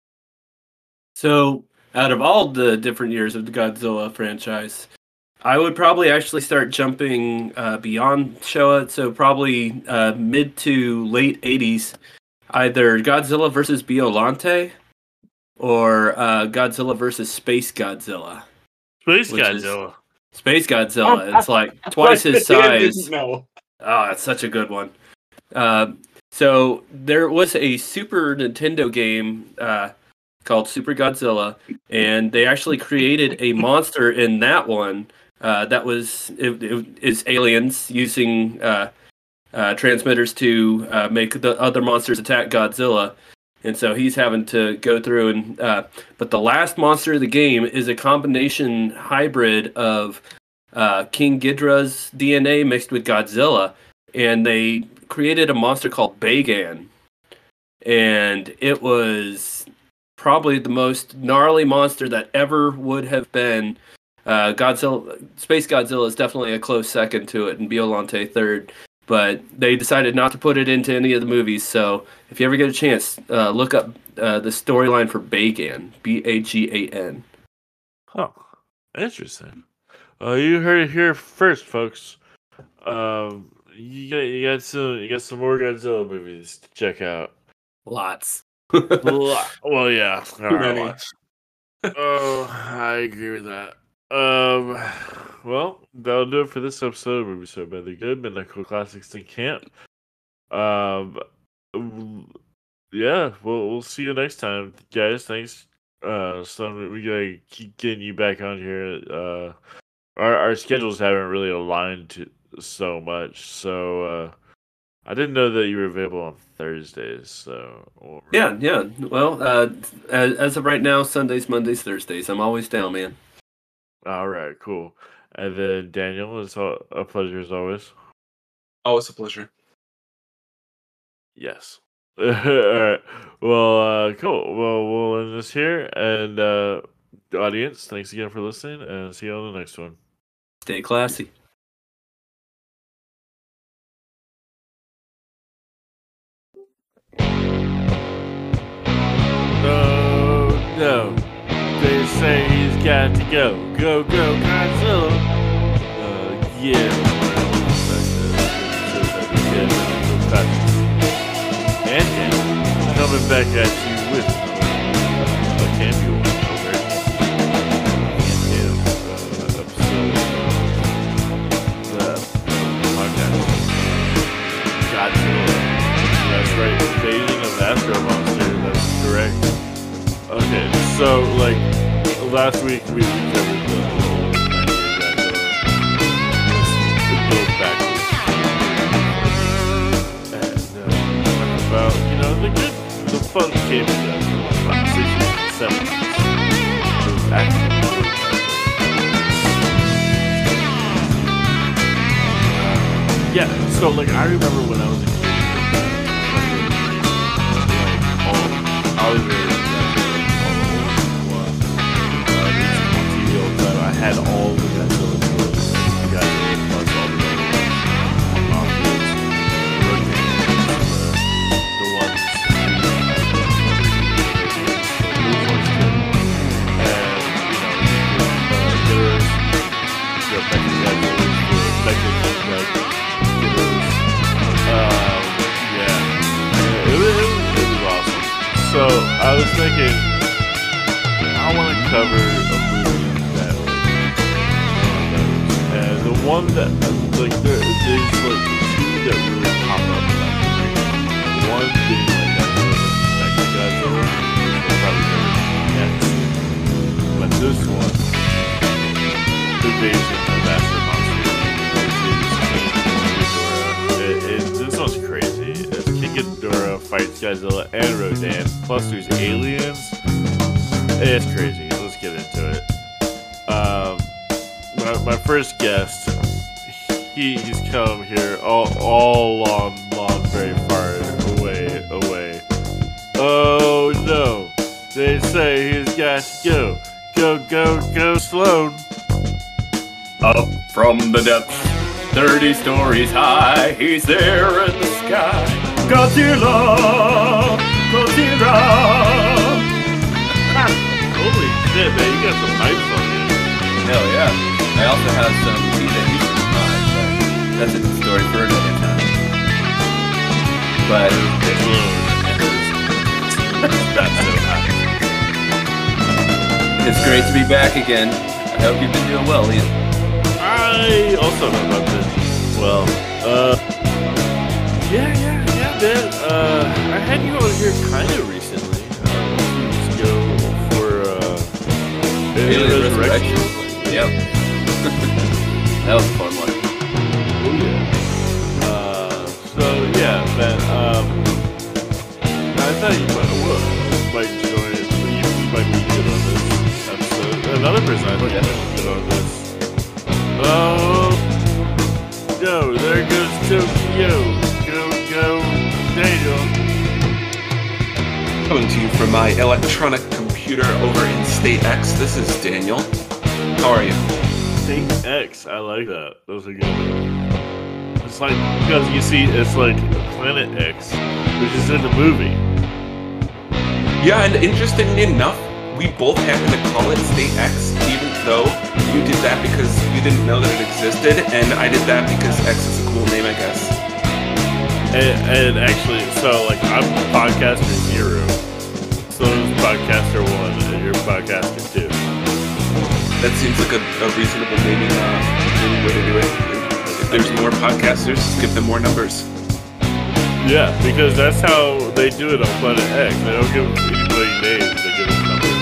So, out of all the different years of the Godzilla franchise, I would probably actually start jumping uh, beyond Showa, so probably uh, mid to late eighties, either Godzilla versus Biollante or uh, Godzilla versus Space Godzilla. Space Which is- Godzilla. Space Godzilla, it's like twice his size. No. Oh, it's such a good one. Uh, so there was a Super Nintendo game uh, called Super Godzilla, and they actually created a monster in that one uh, that was it, it is aliens using uh, uh, transmitters to uh, make the other monsters attack Godzilla. And so he's having to go through and, uh, but the last monster of the game is a combination hybrid of uh, King Ghidorah's D N A mixed with Godzilla, and they created a monster called Bagan, and it was probably the most gnarly monster that ever would have been. Uh, Godzilla, Space Godzilla is definitely a close second to it, and Biollante third. But they decided not to put it into any of the movies. So if you ever get a chance, uh, look up uh, the storyline for Bagan, B A G A N. Huh. Interesting. Uh, you heard it here first, folks. Um, you got you got some you got some more Godzilla movies to check out. Lots. Lo- well, yeah. All right, many. lots. Oh, I agree with that. Um, well, that'll do it for this episode of Movie So Badly Good, Midnight Cool Classics in Camp. Um, yeah, we'll we'll see you next time, guys. Thanks. Uh, so we gotta keep getting you back on here. Uh, our our schedules haven't really aligned to so much, so uh, I didn't know that you were available on Thursdays. So Yeah, yeah. Well, uh, as, as of right now, Sundays, Mondays, Thursdays. I'm always down, man. All right, cool. And then Daniel, it's all, a pleasure as always. Oh, it's a pleasure. Yes. All right. Well, uh, cool. Well, we'll end this here. And uh, audience, thanks again for listening, and see you on the next one. Stay classy. No, no. They say he's got to go. Go, go, Godzilla. Uh, yeah. And, and coming back at you with a cameo over cameo uh, episode of the podcast Godzilla. That's right, Invasion of Astro Monster. That's correct. Okay, so like last week we covered the whole Godzilla fun came in the sixties and seventies. It was actually really uh, yeah, so like I remember when I was a kid, like all I was very I had all the Godzilla toys. You guys plus all the other ones. The ones. And, you know, uh, Gitters, the Mecha Godzillas, the Mecha Gitters. Um, yeah. It was, it was awesome. So, I was thinking, I want to cover a movie that, and the one that, like, there, there's, like, two that really pop up in that movie. One being, like, that Mecha Godzilla, which will probably never next. But this one, Invasion of Master Monster, which is King Ghidorah. It, it, this one's crazy. It's King Ghidorah fights Godzilla and Rodan, plus there's aliens. It's crazy. Let's get into it. Um... My, my first guest, he he's come here all all long, long, very far away, away. Oh no! They say he's got to go, go, go, go, Sloan. Up from the depths, thirty stories high, he's there in the sky. Godzilla, Godzilla. Holy shit, man! You got some pipes on you. Hell yeah. I also have some tea that used to be mine, but that's a story for another time. But it's great to be back again. I hope you've been doing well, Ian. I also know about this. Well, uh, yeah, yeah, yeah, man. Uh, I had you on here kind of recently. Uh, a few weeks ago for uh, Alien Resurrection. Yep. That was a fun one. Oh yeah. Uh, so yeah, man. Um, I thought you might, well, might join. You, you might be good on this episode. Another person I thought you might be good on this. Oh no! There goes Tokyo. Go go, Daniel. Coming to you from my electronic computer over in State X. This is Daniel. How are you? State X, I like that. Those are good. It's like, because you see, it's like Planet X, which is in the movie. Yeah, and interestingly enough, we both happen to call it State X, even though you did that because you didn't know that it existed, and I did that because X is a cool name, I guess. And, and actually, so like, I'm podcaster zero, so there's podcaster one, and you're podcaster two. That seems like a, a reasonable naming uh, way to do it. If there's more podcasters, give them more numbers. Yeah, because that's how they do it on Planet X. They don't give anybody names, they give them numbers.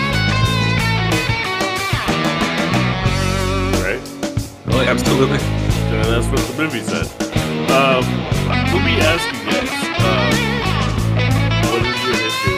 Right? Well, absolutely. And that's what the movie said. Um, let me ask you guys, um, what is your history?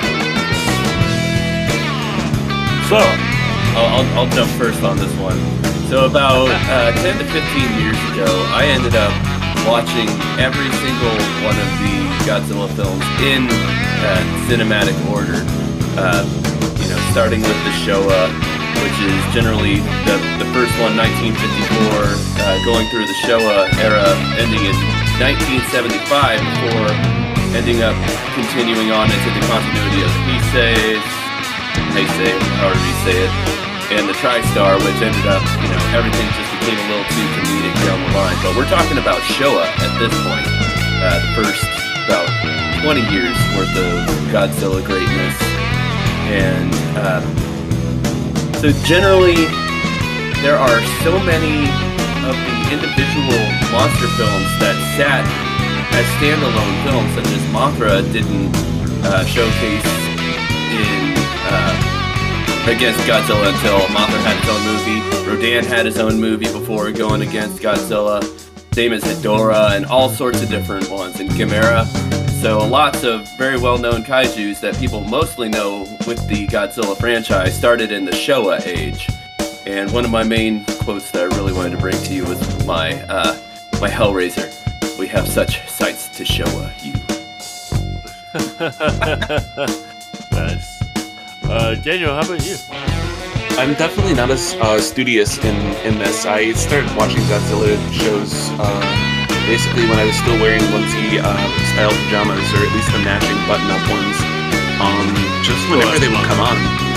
So, I'll, I'll, I'll jump first on this one. So about uh, ten to fifteen years ago, I ended up watching every single one of the Godzilla films in uh, cinematic order. Uh, you know, starting with the Showa, which is generally the, the first one, nineteen fifty-four, uh, going through the Showa era, ending in nineteen seventy-five, before ending up continuing on into the continuity of Heisei, Heisei, however you say it, and the TriStar, which ended up, you know, everything just became a little too comedic down the line. But we're talking about Showa at this point, uh, the first about twenty years worth of Godzilla greatness. And uh, so generally, there are so many of the individual monster films that sat as standalone films, such as Mothra didn't uh, showcase in uh, against Godzilla until Mothra had its own movie. Rodan had his own movie before going against Godzilla. Same as Hedorah and all sorts of different ones. And Gamera, So lots of very well-known kaijus that people mostly know with the Godzilla franchise started in the Showa age. And one of my main quotes that I really wanted to bring to you was my uh, my Hellraiser. We have such sights to Showa you. Nice. Uh, Daniel, how about you? I'm definitely not as uh, studious in, in this. I started watching Godzilla shows uh, basically when I was still wearing onesie uh, style pajamas, or at least the matching button-up ones, um, just whenever they would come on.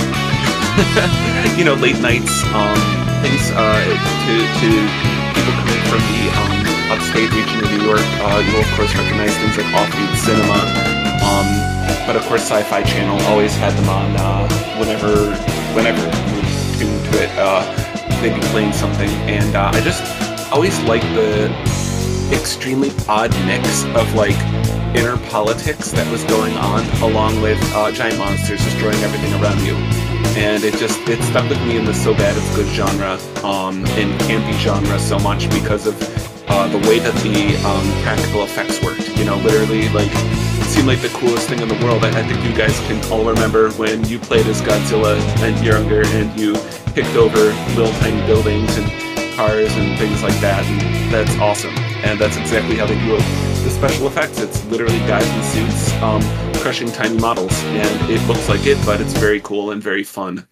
You know, late nights, um, things uh, to, to people coming from the um, upstate region of New York. Uh, you'll, of course, recognize things like Off-Beat Cinema. Um, but, of course, Sci-Fi Channel always had them on uh, whenever, whenever you tuned to it. Uh, they'd be playing something. And uh, I just always liked the extremely odd mix of, like, inner politics that was going on, along with uh, giant monsters destroying everything around you. And it just, it stuck with me in the so bad it's good genre, um, in campy genre so much because of uh, the way that the um, practical effects worked. You know, literally, like, it seemed like the coolest thing in the world. I, I think you guys can all remember when you played as Godzilla and younger and you picked over little tiny buildings and cars and things like that, and that's awesome. And that's exactly how they do it. The special effects, it's literally guys in suits um, crushing tiny models, and it looks like it, but it's very cool and very fun.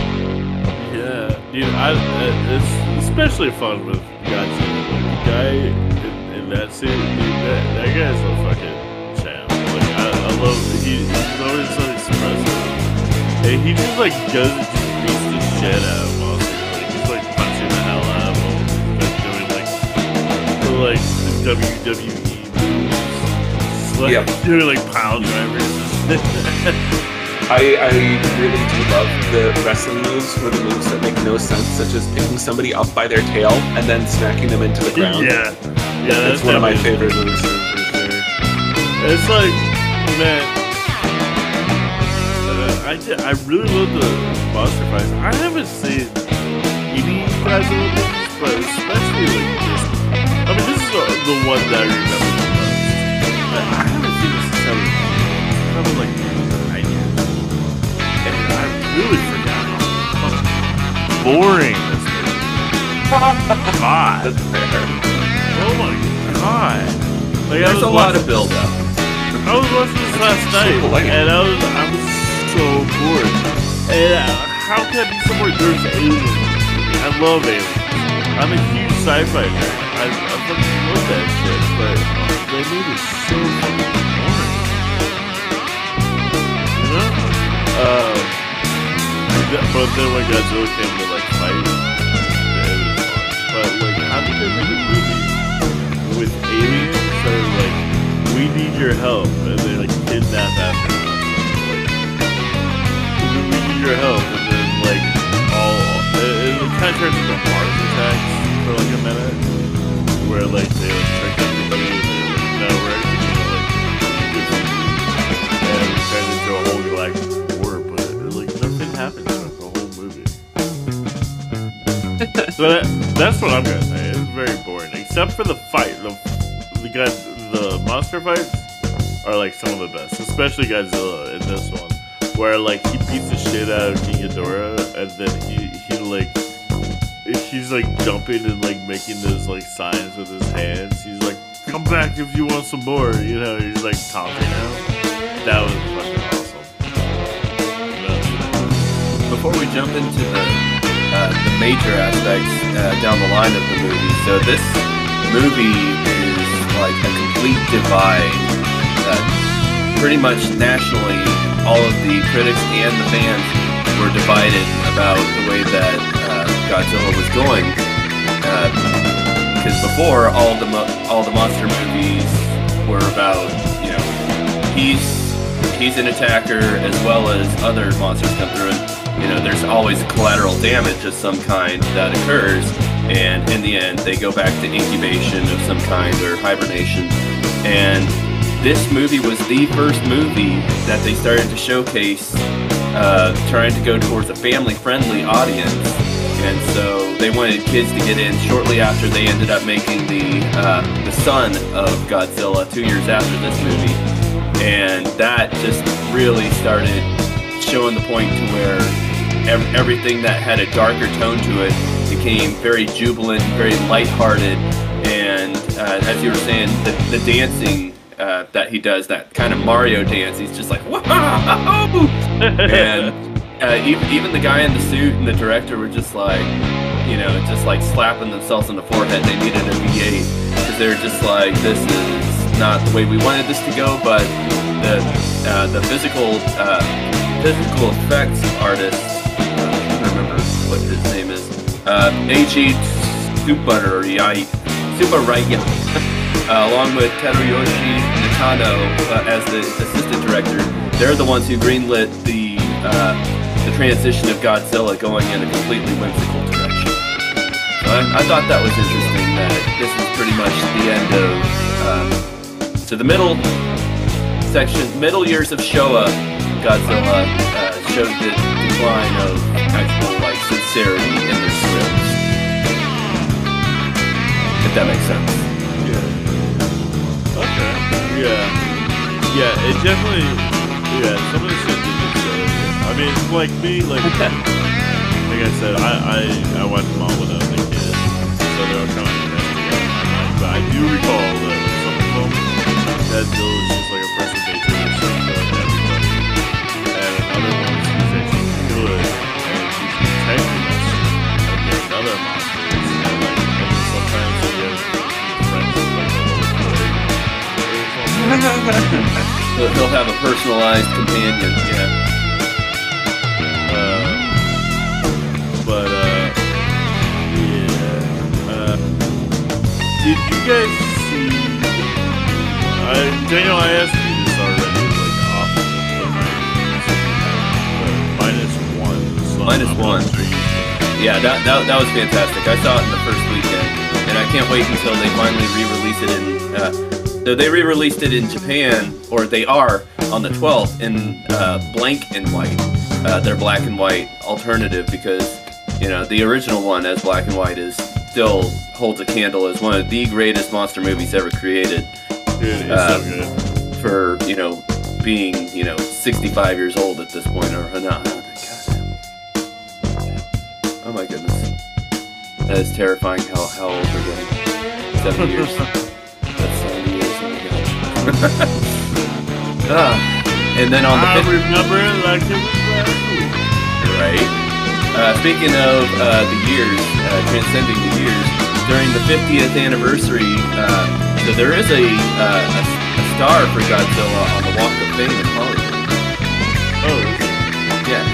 Yeah, dude, I, it's especially fun with Godzilla. The guy in, in that suit, dude, that, that guy's a fucking champ. Like, I, I love, he, he's always so expressive. And he just, like, does, just beats the shit out of monsters. Like, he's, like, punching the hell out of them. He's doing, like, the, like, the W W E. Like, yep. Doing like pile drivers. I, I really do love the wrestling moves, or the moves that make no sense, such as picking somebody up by their tail and then smacking them into the ground. Yeah, yeah, that's, that's one of my favorite moves. For sure. It's like, man, uh, I did, I really love the monster fights. I haven't seen any Godzilla movies, but especially like this. I mean, this is the, the one that I remember. I haven't seen this since I was probably like nine years old. And I really forgot how boring this movie is. God. That's fair. Oh my god. Like, There's a lot of build up. I was watching this last night, and I was I was so bored. And uh, how can I be so bored? There's aliens. I love aliens. I'm a huge sci-fi nerd. I, I fucking love that shit, but they made it so fucking boring. You know? Um, but then when Godzilla came to like fight, it was fun. But like, how did they make a movie with aliens that are like, we need your help, and they like kidnap astronauts? Like, we need your help, and then like, all it, it kind of turns into Mars attacks for like a minute, where like they like trick everybody and they're like, no, we're actually gonna like do something, and it turns into a whole galactic war, but like nothing happens in the whole movie. So that, that's what I'm gonna say. It's very boring, except for the fight. The the guy, the monster fights are like some of the best, especially Godzilla in this one, where like he beats the shit out of King Ghidorah, and then he he like. He's like jumping and like making those like signs with his hands. He's like, "Come back if you want some more." You know, he's like taunting him. That was fucking awesome. Before we jump into the uh, the major aspects uh, down the line of the movie, so this movie is like a complete divide. Uh, pretty much nationally, all of the critics and the fans were divided about the way that uh, Godzilla was going. Because uh, before, all the mo- all the monster movies were about, you know, he's he's an attacker as well as other monsters come through, and you know, there's always collateral damage of some kind that occurs, and in the end, they go back to incubation of some kind or hibernation. And this movie was the first movie that they started to showcase, uh, trying to go towards a family-friendly audience. And so they wanted kids to get in shortly after they ended up making the uh, the son of Godzilla two years after this movie. and that just really started showing the point to where ev- everything that had a darker tone to it became very jubilant, very lighthearted, and uh, as you were saying, the, the dancing uh, that he does, that kind of Mario dance, he's just like, wow! And uh, even, even the guy in the suit and the director were just like, you know, just like slapping themselves on the forehead. They needed a V eight because they were just like, this is not the way we wanted this to go, but the uh, the physical uh, physical effects artist, I don't remember what his name is, uh, Eiji Tsubaraya, Tsubaraya, uh, along with Teruyoshi Nakano uh, as the assistant director, they're the ones who greenlit the uh, the transition of Godzilla going in a completely whimsical direction. So I, I thought that was interesting that this is pretty much the end of uh, so the middle section, middle years of Showa Godzilla uh, showed the decline of actual like sincerity in their scripts. If that makes sense. Yeah. Okay. Yeah. Yeah. It definitely. Yeah. Some of the shit they did say. I mean, like me, like like I said, I I, I watched them all when I was a kid, so they were kind of messed together. But I do recall that some of them, Godzilla was just like a person they did or something like everybody, and another one was actually good and he's protecting us against other monsters. And like and sometimes he has friends with like a little kid. He'll, he'll have a personalized companion. Yeah. But, uh, yeah, uh, did you guys see, I, Daniel, I asked you this already, like, off the, the minus one. Minus one. Yeah, that, that that was fantastic. I saw it in the first weekend, and I can't wait until they finally re-release it in, uh, so they re-released it in Japan, or they are, on the twelfth, in, uh, blank and white, uh, their black and white alternative, because you know, the original one as black and white is still holds a candle as one of the greatest monster movies ever created. Dude, it's uh, so good. For, you know, being, you know, sixty-five years old at this point, or not. Oh my goodness. That is terrifying how, how old we're getting. Seven years. That's seven years, oh my god. ah, and then on the I fifth- remember it like it was last week. Right? Uh, speaking of uh, the years, uh, transcending the years, during the fiftieth anniversary, uh, so there is a, uh, a a star for Godzilla on the Walk of Fame in Hollywood. Oh, is it? Yeah.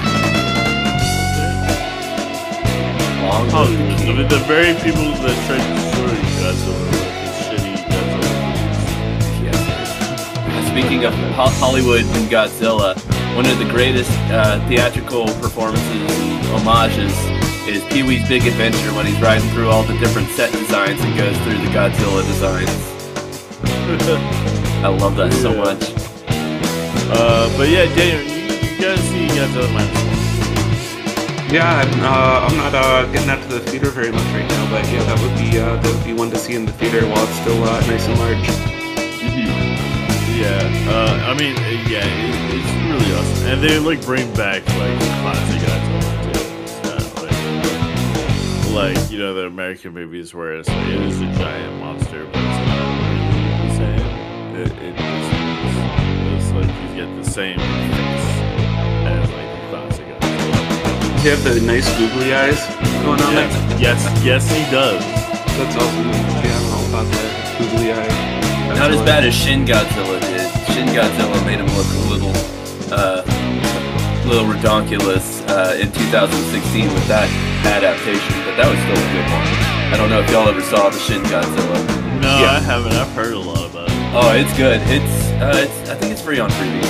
Long Oh, movie. I mean, the very people that tried to destroy Godzilla were like the shitty Godzilla movies. Yes. Speaking of Ho- Hollywood and Godzilla, one of the greatest uh, theatrical performances and homages is Pee-wee's Big Adventure when he's riding through all the different set designs and goes through the Godzilla designs. I love that so Yeah. much. Uh, but yeah, Daniel, you, you gotta see Godzilla minus one. Yeah, I'm, uh, I'm not uh, getting out to the theater very much right now, but yeah, that would be uh, that would be one to see in the theater while it's still uh, nice and large. Yeah, uh, I mean, uh, yeah, it, it's really awesome, and they like bring back like classic Godzilla too. It's not like, like you know the American movies where it's like, it is a giant monster, but it's not really the same. It, it is, it's, it's like you get the same face as like the classic Godzilla. Does he have the nice googly eyes going on Yes, there? yes, yes, he does. That's awesome. Yeah, I'm all about that googly eye. Not as bad as Shin Godzilla did. Shin Godzilla made him look a little, uh, little redonkulous uh, in two thousand sixteen with that adaptation, but that was still a good one. I don't know if y'all ever saw the Shin Godzilla. No, Yeah. I haven't. I've heard a lot about it. Oh, it's good. It's, uh, it's I think it's free on Freevee.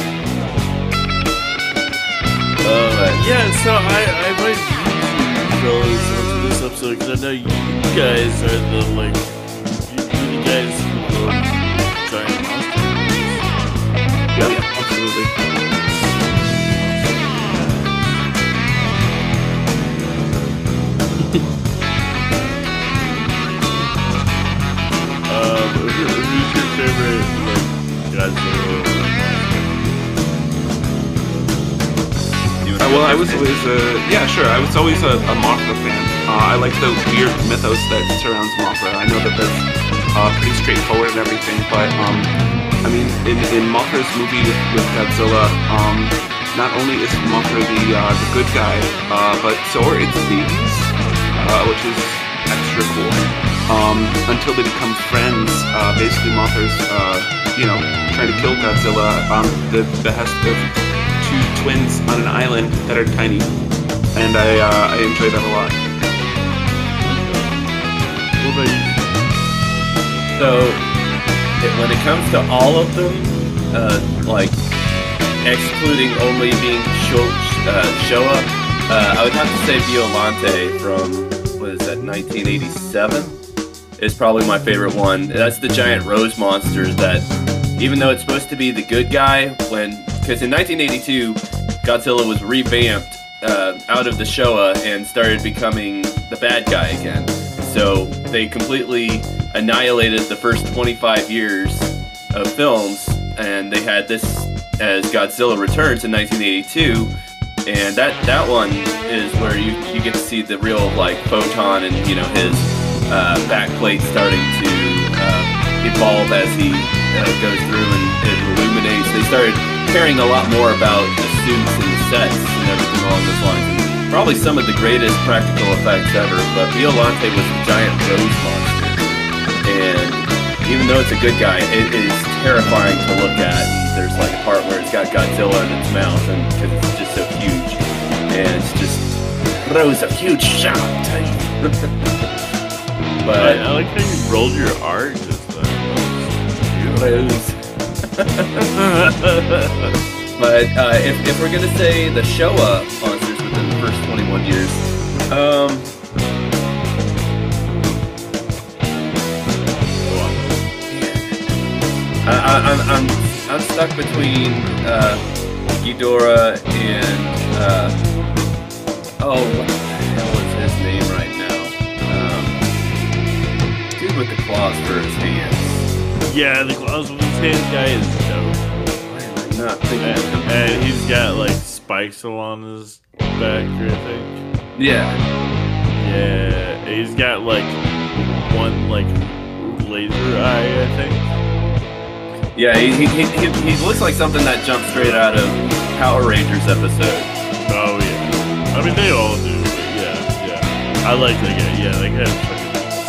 Uh, But yeah, so I I might YouTube fellas onto this episode because I know you guys are the like you, you guys who love giant monster movies. Yeah, absolutely. Um, who, who's your favorite like Godzilla monster? well, I was always a yeah, sure. I was always a, a Mothra fan. Uh, I like the weird mythos that surrounds Mothra. I know that that's uh, pretty straightforward and everything, but um, I mean, in, in Mothra's movie with, with Godzilla, um, not only is Mothra the uh, the good guy, uh, but so are its babies, uh, which is extra cool. Um, until they become friends, uh, basically Mothra's, uh, you know, trying to kill Godzilla on the behest of two twins on an island that are tiny, and I uh, I enjoy that a lot. What about you? So, it, when it comes to all of them, uh, like excluding only being Sho uh, Showa, uh, I would have to say Violante from what is that, nineteen eighty-seven, is probably my favorite one. That's the giant rose monster that, even though it's supposed to be the good guy, when because in nineteen eighty-two, Godzilla was revamped uh, out of the Showa and started becoming the bad guy again. So they completely annihilated the first twenty-five years of films, and they had this as Godzilla Returns in nineteen eighty-two, and that that one is where you you get to see the real like Photon and you know his uh, backplate starting to uh, evolve as he uh, goes through and it illuminates. They started caring a lot more about the suits and the sets and everything along those lines. And probably some of the greatest practical effects ever. But Violante was a giant rose monster, and even though it's a good guy, it is terrifying to look at. There's like a part where it's got Godzilla in its mouth, and because it's just so huge, and it's just throws a huge shot. But I, I like how you rolled your R just then. Rose. But uh, if, if we're gonna say the Showa monsters within the first twenty-one years, um, I, I, I'm I'm I'm stuck between uh, Ghidorah and uh, oh, what the hell is his name right now? Um, dude with the claws for his hands. Yeah, the claws with his hand guy is dope. Not thinking And, of him. and he's got like spikes along his back here, I think. Yeah. Yeah, he's got like one like laser eye, I think. Yeah, he, he, he, he he looks like something that jumped straight out of Power Rangers episode. Oh yeah. I mean they all do, but yeah, yeah. I like that guy. Yeah, that guy's fucking.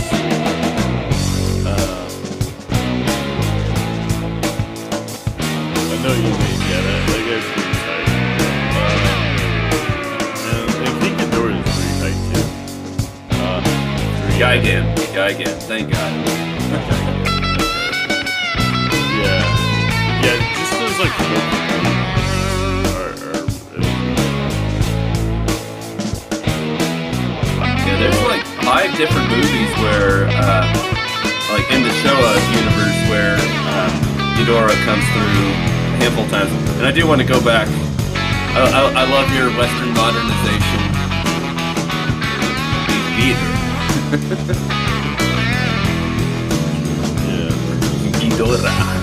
Uh, I know you mean, yeah, that, that guy's pretty tight. Uh, and I think Ghidorah is pretty tight too. Uh, Gigan. Gigan. Thank God. Yeah. Yeah, just those like are, are Yeah, there's like five different movies where, uh, like in the Showa universe, where uh, Ghidorah comes through a handful of times. And I do want to go back. I, I, I love your Western modernization. yeah. Ghidorah.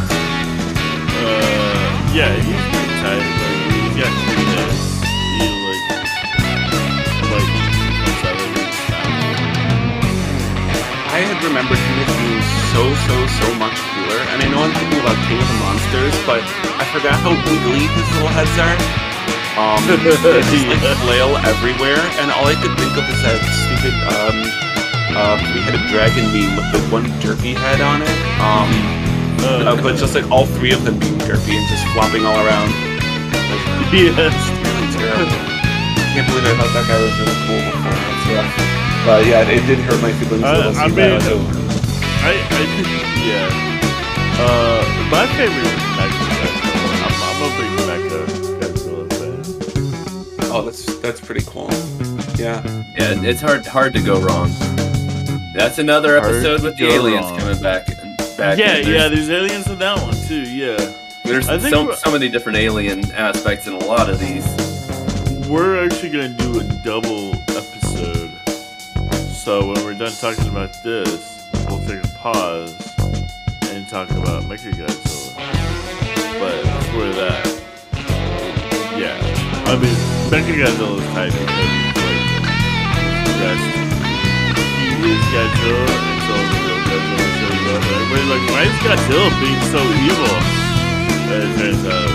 Uh, yeah, he's pretty tight. Like, he's got three heads. He like, like comes out of his mouth. I had remembered him as being so, so, so much cooler. And I know I'm thinking about King of the Monsters, but I forgot how wiggly his little heads are. Um, they just like flail everywhere, and all I could think of is that stupid um, uh, three-headed dragon meme with the one derpy head on it. Um, uh, but just like all three of them being derpy and just flopping all around. Like, Yes. really terrible. I can't believe I thought that guy was really cool before. That's rough. But yeah, it did hurt my feelings a Uh, little. I see mean, that, too. I, I think, yeah. Uh, my favorite is Mecha. I'm, I'm a big Mecha Godzilla fan. Oh, that's that's pretty cool. Yeah. Yeah, it's hard hard to go wrong. That's another Hard episode with to the go aliens wrong. coming back. back Yeah, and yeah, there's, there's aliens in that one too, yeah. There's I think so, we're- so many different alien aspects in a lot of these. We're actually gonna do a double episode. So when we're done talking about this, we'll take a pause and talk about Mechagodzilla. But before that, yeah, I mean, Mechagodzilla's tight because he's like dressed. He is Godzilla, and so the real Godzilla shows up. And everybody's like, why is Godzilla being so evil? And it turns out.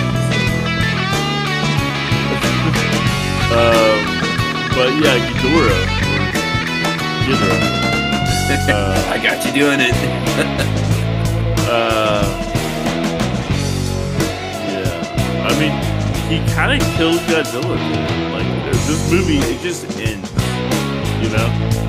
um, but yeah, Ghidorah. Ghidorah. Uh, I got you doing it. uh, yeah. I mean, he kind of killed Godzilla. Dude. Like this movie, it just ends. You know.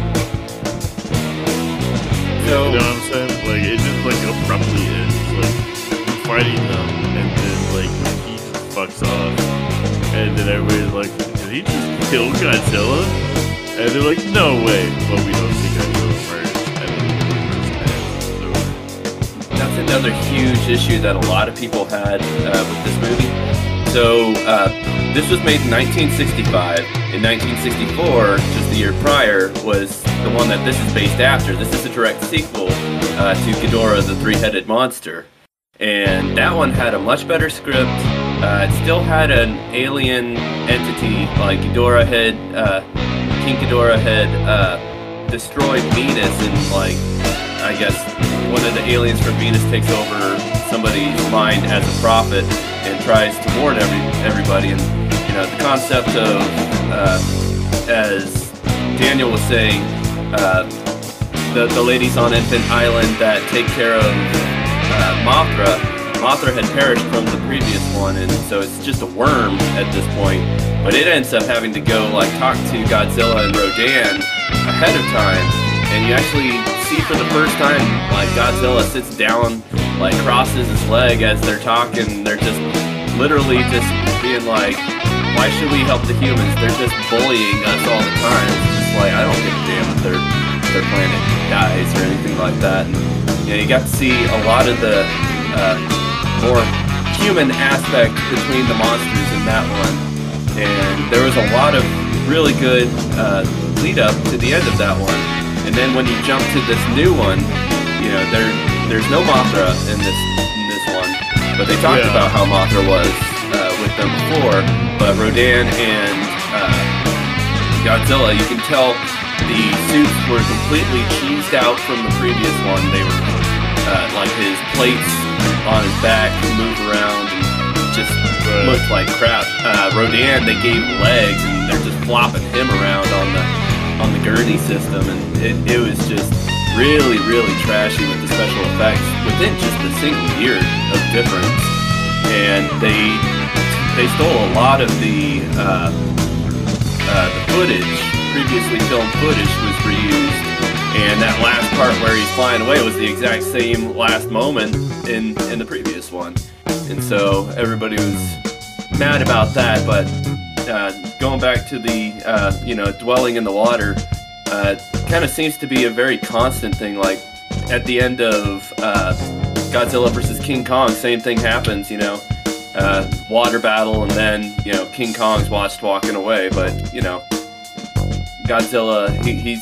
So, you know what I'm saying? Like it just like abruptly ends. Like fighting them, and then like he just fucks off, and then everybody's like, "Did he just kill Godzilla?" And they're like, "No way!" But we don't see Godzilla murdered. that's another huge issue that a lot of people had uh, with this movie. So uh, this was made in nineteen sixty-five. In nineteen sixty-four, just the year prior, was the one that this is based after. This is a direct sequel uh, to Ghidorah, the three-headed monster. And that one had a much better script. Uh, it still had an alien entity, like Ghidorah had, uh, King Ghidorah had uh, destroyed Venus, and like, I guess one of the aliens from Venus takes over somebody's mind as a prophet and tries to warn every everybody. And you know, the concept of, uh, as Daniel was saying, uh, the the ladies on Infant Island that take care of uh, Mothra. Mothra had perished from the previous one, and so it's just a worm at this point. But it ends up having to go like talk to Godzilla and Rodan ahead of time, and you actually see for the first time like Godzilla sits down, like crosses his leg as they're talking. They're just literally just being like, "Why should we help the humans? They're just bullying us all the time." It's just like, I don't give a damn if their their planet dies or anything like that. And, you know, you got to see a lot of the uh, more human aspect between the monsters in that one, and there was a lot of really good uh, lead up to the end of that one. And then when you jump to this new one, you know, there there's no Mothra in this in this one, but they talked Yeah. about how Mothra was uh, with them before. But Rodan and uh, Godzilla, you can tell the suits were completely cheesed out from the previous one. They were uh, like his plates on his back move around and just Right. looked like crap. Uh, Rodan, they gave legs and they're just flopping him around on the on the gurney system, and it, it was just really, really trashy with the special effects within just a single year of difference. And they they stole a lot of the uh, uh, the footage, previously filmed footage, was reused. And that last part where he's flying away was the exact same last moment in, in the previous one. And so everybody was mad about that, but uh, going back to the, uh, you know, dwelling in the water, uh, kind of seems to be a very constant thing. Like, at the end of uh, Godzilla versus King Kong, same thing happens, you know, uh, water battle, and then, you know, King Kong's watched walking away, but, you know, Godzilla, he, he's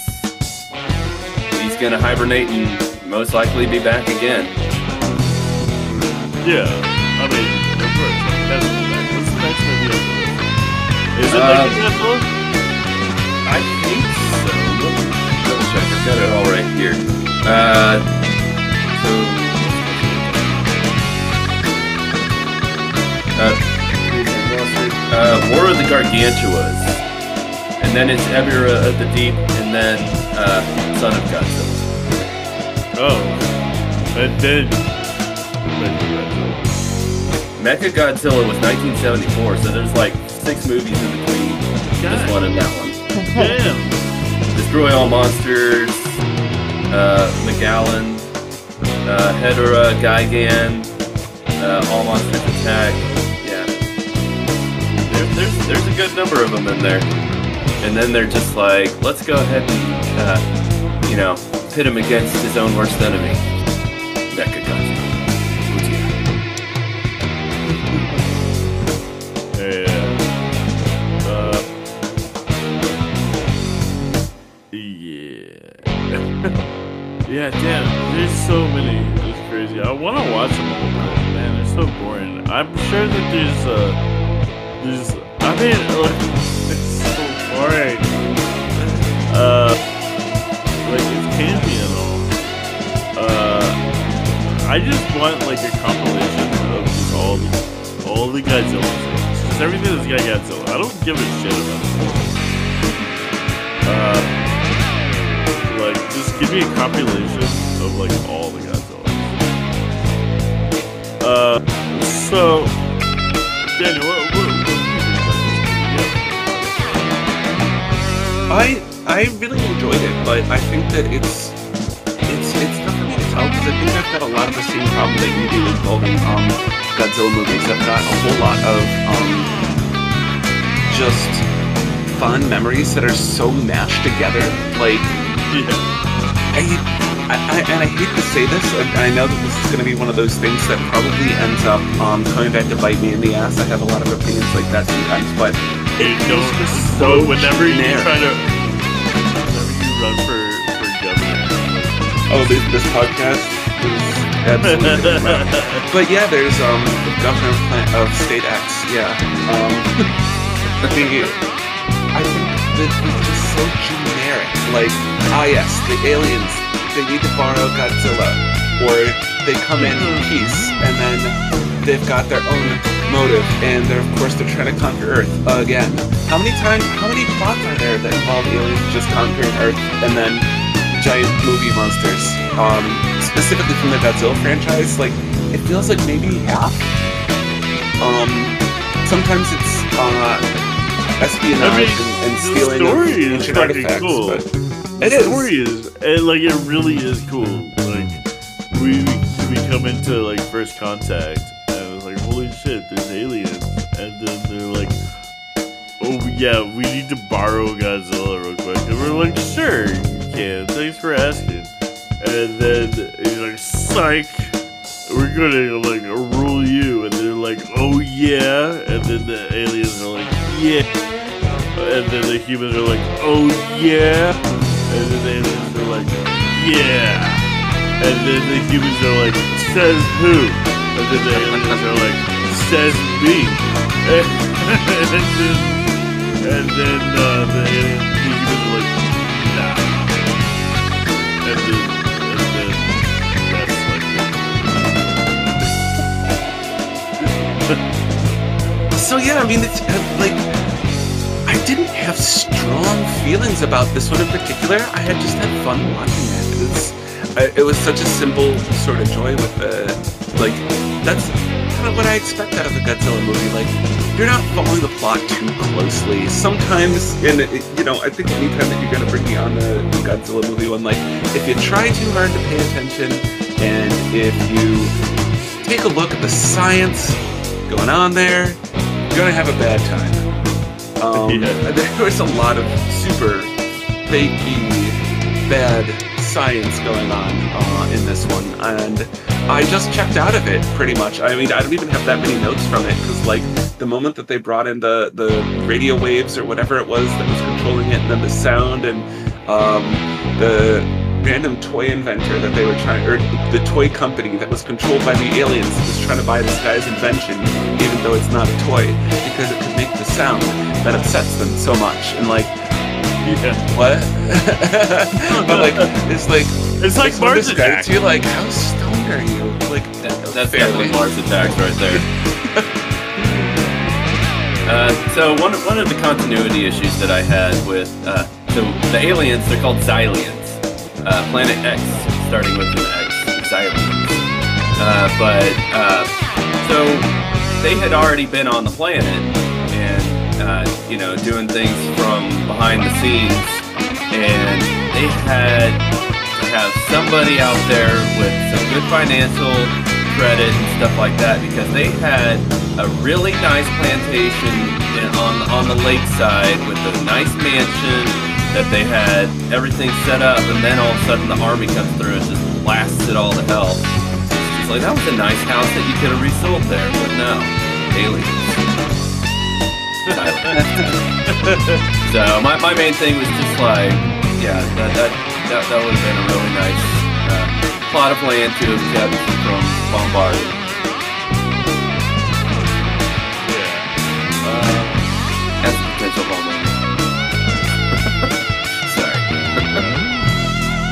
he's gonna hibernate and most likely be back again. Yeah, I mean, of course, like, that's the next. What's the next movie after this? Is it Uh, Mechagodzilla? I think so. Let me double check. I've got it all right here. Uh, so, uh, uh, War of the Gargantuas, and then it's Ebirah of the Deep, and then uh, Son of Godzilla. Oh, and then Mechagodzilla. Mechagodzilla was nineteen seventy-four, so there's like six movies in between God. this one and that one. Damn. Destroy All Monsters, uh, Megalon, uh, Hedorah, Gigan, uh, All Monsters Attack. Yeah, there, there's there's a good number of them in there. And then they're just like, let's go ahead and uh, you know, pit him against his own worst enemy, Mechagodzilla. Yeah. Uh, yeah. Yeah, damn. There's so many. It's crazy. I want to watch them all, but man, they're so boring. I'm sure that there's uh, there's I mean, like, it's so boring. Uh, like, it's campy and all. Uh, I just want, like, a compilation of just all the, all the Godzilla things. Just everything that's got Godzilla. I don't give a shit about it. Uh, like, just give me a compilation of, like, all the Godzilla. Uh, so, Daniel, what, what, what do you think about this? Yeah. I I really enjoyed it, but I think that it's it's it's tough for me to tell because I think I've got a lot of the same problem that you do involving um Godzilla movies. I've got a whole lot of um just fun memories that are so mashed together. Like, Yeah. I, I, I and I hate to say this, and I know that this is going to be one of those things that probably ends up um coming back to bite me in the ass. I have a lot of opinions like that sometimes, but Hey, it don't, was just so so whenever you generic. try to, whenever you run for, for governor. Oh, this, this podcast is absolutely crap. But yeah, there's um the governor of, Plan- of State X. Yeah. Um, the I think that it's just so generic. Like, ah yes, the aliens, they need to borrow Godzilla, or they come in in peace, and then they've got their own motive, and they're of course they're trying to conquer Earth again. How many times? How many plots are there that involve aliens just conquering Earth and then giant movie monsters? Um, specifically from the Godzilla franchise, like it feels like maybe half. Um, sometimes it's uh, espionage I mean, and, and the stealing story of is ancient fucking artifacts, cool. but The it is. story is, and like it really is cool. Like we we come into like first contact, and it was like, holy shit, there's aliens, and then they're like, oh yeah, we need to borrow Godzilla real quick, and we're like, sure, you can. Thanks for asking. And then he's like, psych, we're gonna like rule you, and they're like, oh yeah, and then the aliens are like, yeah, and then the humans are like, oh yeah. And then the aliens are like, yeah. And then the humans are like, says who? And then the aliens are like, says me. And, and then, and then uh, the, aliens, the humans are like, nah. And then, and then that's like So yeah, I mean, it's uh, like I didn't have strong feelings about this one in particular. I had just had fun watching it. It's, uh, it was such a simple sort of joy with the like. That's kind of what I expect out of a Godzilla movie. Like, you're not following the plot too closely. Sometimes, and it, you know, I think anytime that you're gonna bring me on the Godzilla movie one, like, if you try too hard to pay attention, and if you take a look at the science going on there, you're gonna have a bad time. Um, Yeah. There was a lot of super fakey, bad science going on uh, in this one, and I just checked out of it pretty much. I mean, I don't even have that many notes from it because, like, the moment that they brought in the the radio waves or whatever it was that was controlling it, and then the sound and um, the random toy inventor that they were trying, or the toy company that was controlled by the aliens that was trying to buy this guy's invention, even though it's not a toy, because it could make the sound that upsets them so much. And like, yeah. what? But like, it's like, It's like when Mars this guy Attack. to you, like, how stoned are you? Like, That, that's fairly. definitely Mars Attacks right there. uh, so one one of the continuity issues that I had with uh, so the aliens, they're called Xylians. Uh, Planet X, starting with an X, Xylians. Uh, but uh, so they had already been on the planet and uh, you know, doing things from behind the scenes, and they had to have somebody out there with some good financial credit and stuff like that, because they had a really nice plantation in, on on the lakeside with a nice mansion that they had everything set up, and then all of a sudden the army comes through and just blasts it all to hell. It's like, that was a nice house that you could have resold there, but no, aliens. So my, my main thing was just like, yeah, that that that, that would have been a really nice uh, plot of land to have kept from bombarding. Yeah. Uh,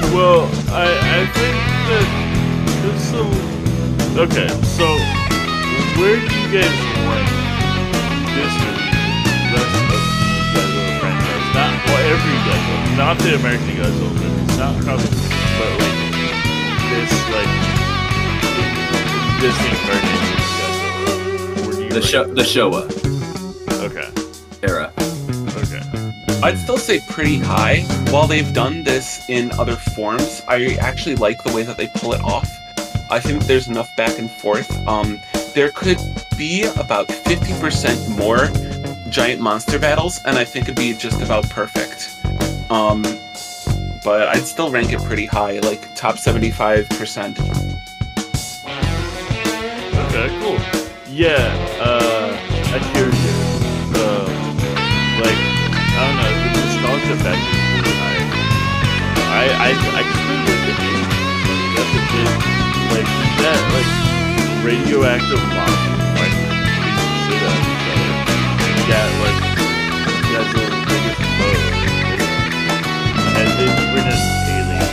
Well, I I think that this will. Okay, so where do you guys rank this movie? The rest of the Godzilla franchise, not well, every Godzilla, not the American Godzilla movies, not probably, but like this like Disney cartoon Godzilla. Where do you The rank show, it? the Showa Okay. era. Okay. I'd still say pretty high. While they've done this in other forms, I actually like the way that they pull it off. I think there's enough back and forth. Um, there could be about fifty percent more giant monster battles, and I think it'd be just about perfect. Um, but I'd still rank it pretty high, like top seventy-five percent. Okay, cool. Yeah, uh, I hear you. Um, like, I don't know, the nostalgia factor is really high. I, I, I just really like the game. That's a kid. Like, that, like, radioactive monster fighting beats the shit out of each other. Yeah, like, that's the biggest foe. And then we're just alien.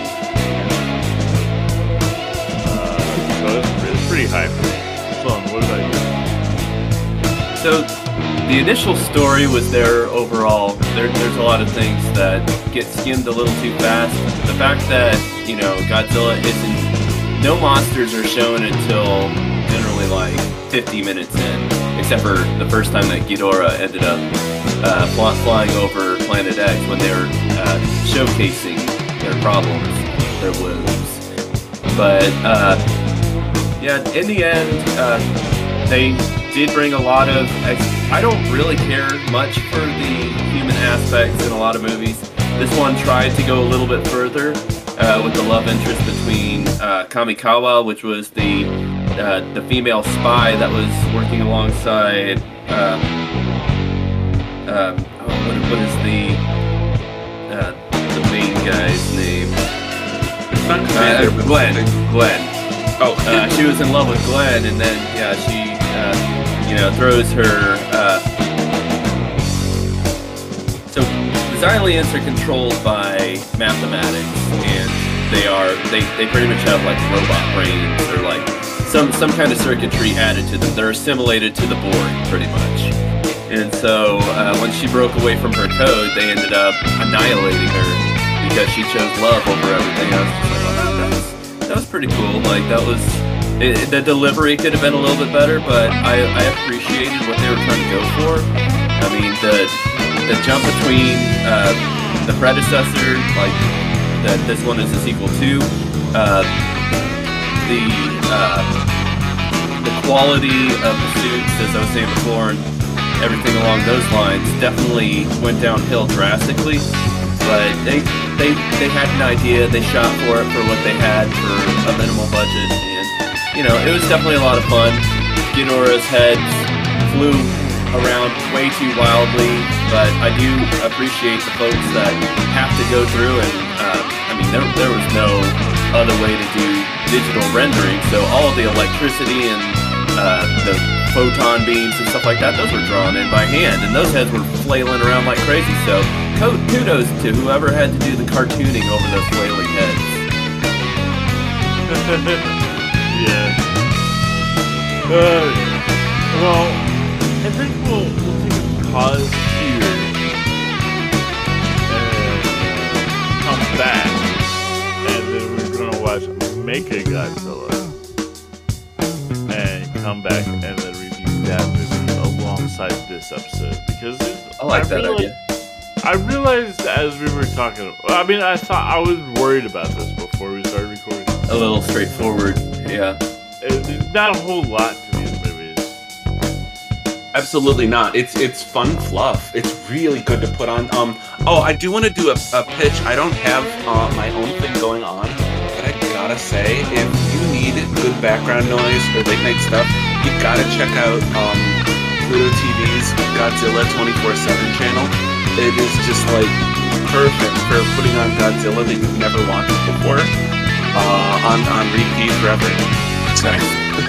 Uh, so it's, it's pretty high for me. Fun, what about you? So the initial story was there overall. There, there's a lot of things that get skimmed a little too fast. The fact that, you know, Godzilla isn't, no monsters are shown until generally like fifty minutes in, except for the first time that Ghidorah ended up uh, fly, flying over Planet X when they were uh, showcasing their problems, their wounds. But uh, yeah, in the end, uh, they did bring a lot of. Ex- I don't really care much for the human aspects in a lot of movies. This one tried to go a little bit further uh, with the love interest between uh, Kamikawa, which was the uh, the female spy that was working alongside. Uh, uh, oh, what, what is the uh, the main guy's name? It's not Uh, Glenn. Glenn. Oh, Uh, she was in love with Glenn, and then yeah, she uh, you know throws her. Uh... So the Xylians are controlled by mathematics, and they are they, they pretty much have like robot brains or like some some kind of circuitry added to them. They're assimilated to the Borg pretty much. And so uh, when she broke away from her code, they ended up annihilating her because she chose love over everything else. That was pretty cool. Like that was it, the delivery could have been a little bit better, but I, I appreciated what they were trying to go for. I mean the the jump between uh, the predecessor, like that this one is a sequel to, uh, the uh, the quality of the suits, as I was saying before, and everything along those lines definitely went downhill drastically. But they they they had an idea, they shot for it for what they had for a minimal budget, and you know it was definitely a lot of fun. Ghidorah's head flew around way too wildly, but I do appreciate the folks that have to go through and uh, I mean there there was no other way to do digital rendering, so all of the electricity and uh, the photon beams and stuff like that, those were drawn in by hand, and those heads were flailing around like crazy. So kudos to whoever had to do the cartooning over those flailing heads. Yeah. Uh, well, I think we'll, we'll take a pause here and uh, come back, and then we're gonna watch Mechagodzilla and come back and then review that movie alongside this episode because it's, I like I that realized, idea. I realized as we were talking, I mean, I thought I was worried about this before we started recording. A little straightforward, yeah. It, there's not a whole lot to these movies. absolutely not. It's it's fun fluff. It's really good to put on. Um. Oh, I do want to do a, a pitch. I don't have uh, my own thing going on, but I gotta say, if you need good background noise or late night stuff, you gotta check out um, Pluto T V's Godzilla twenty-four seven channel. It is just like perfect for putting on Godzilla that you've never watched before uh, on on repeat forever. It's nice.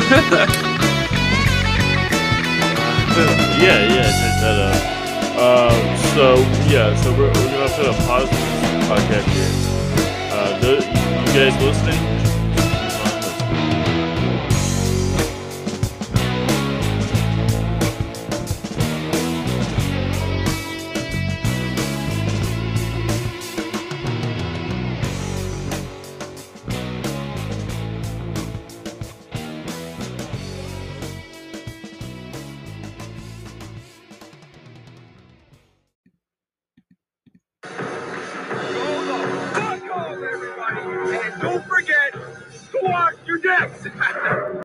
yeah, yeah, check that out. Um, so yeah, so we're, we're gonna put a pause in this podcast here. Uh, guys listening. Everybody, and don't forget to wash your decks.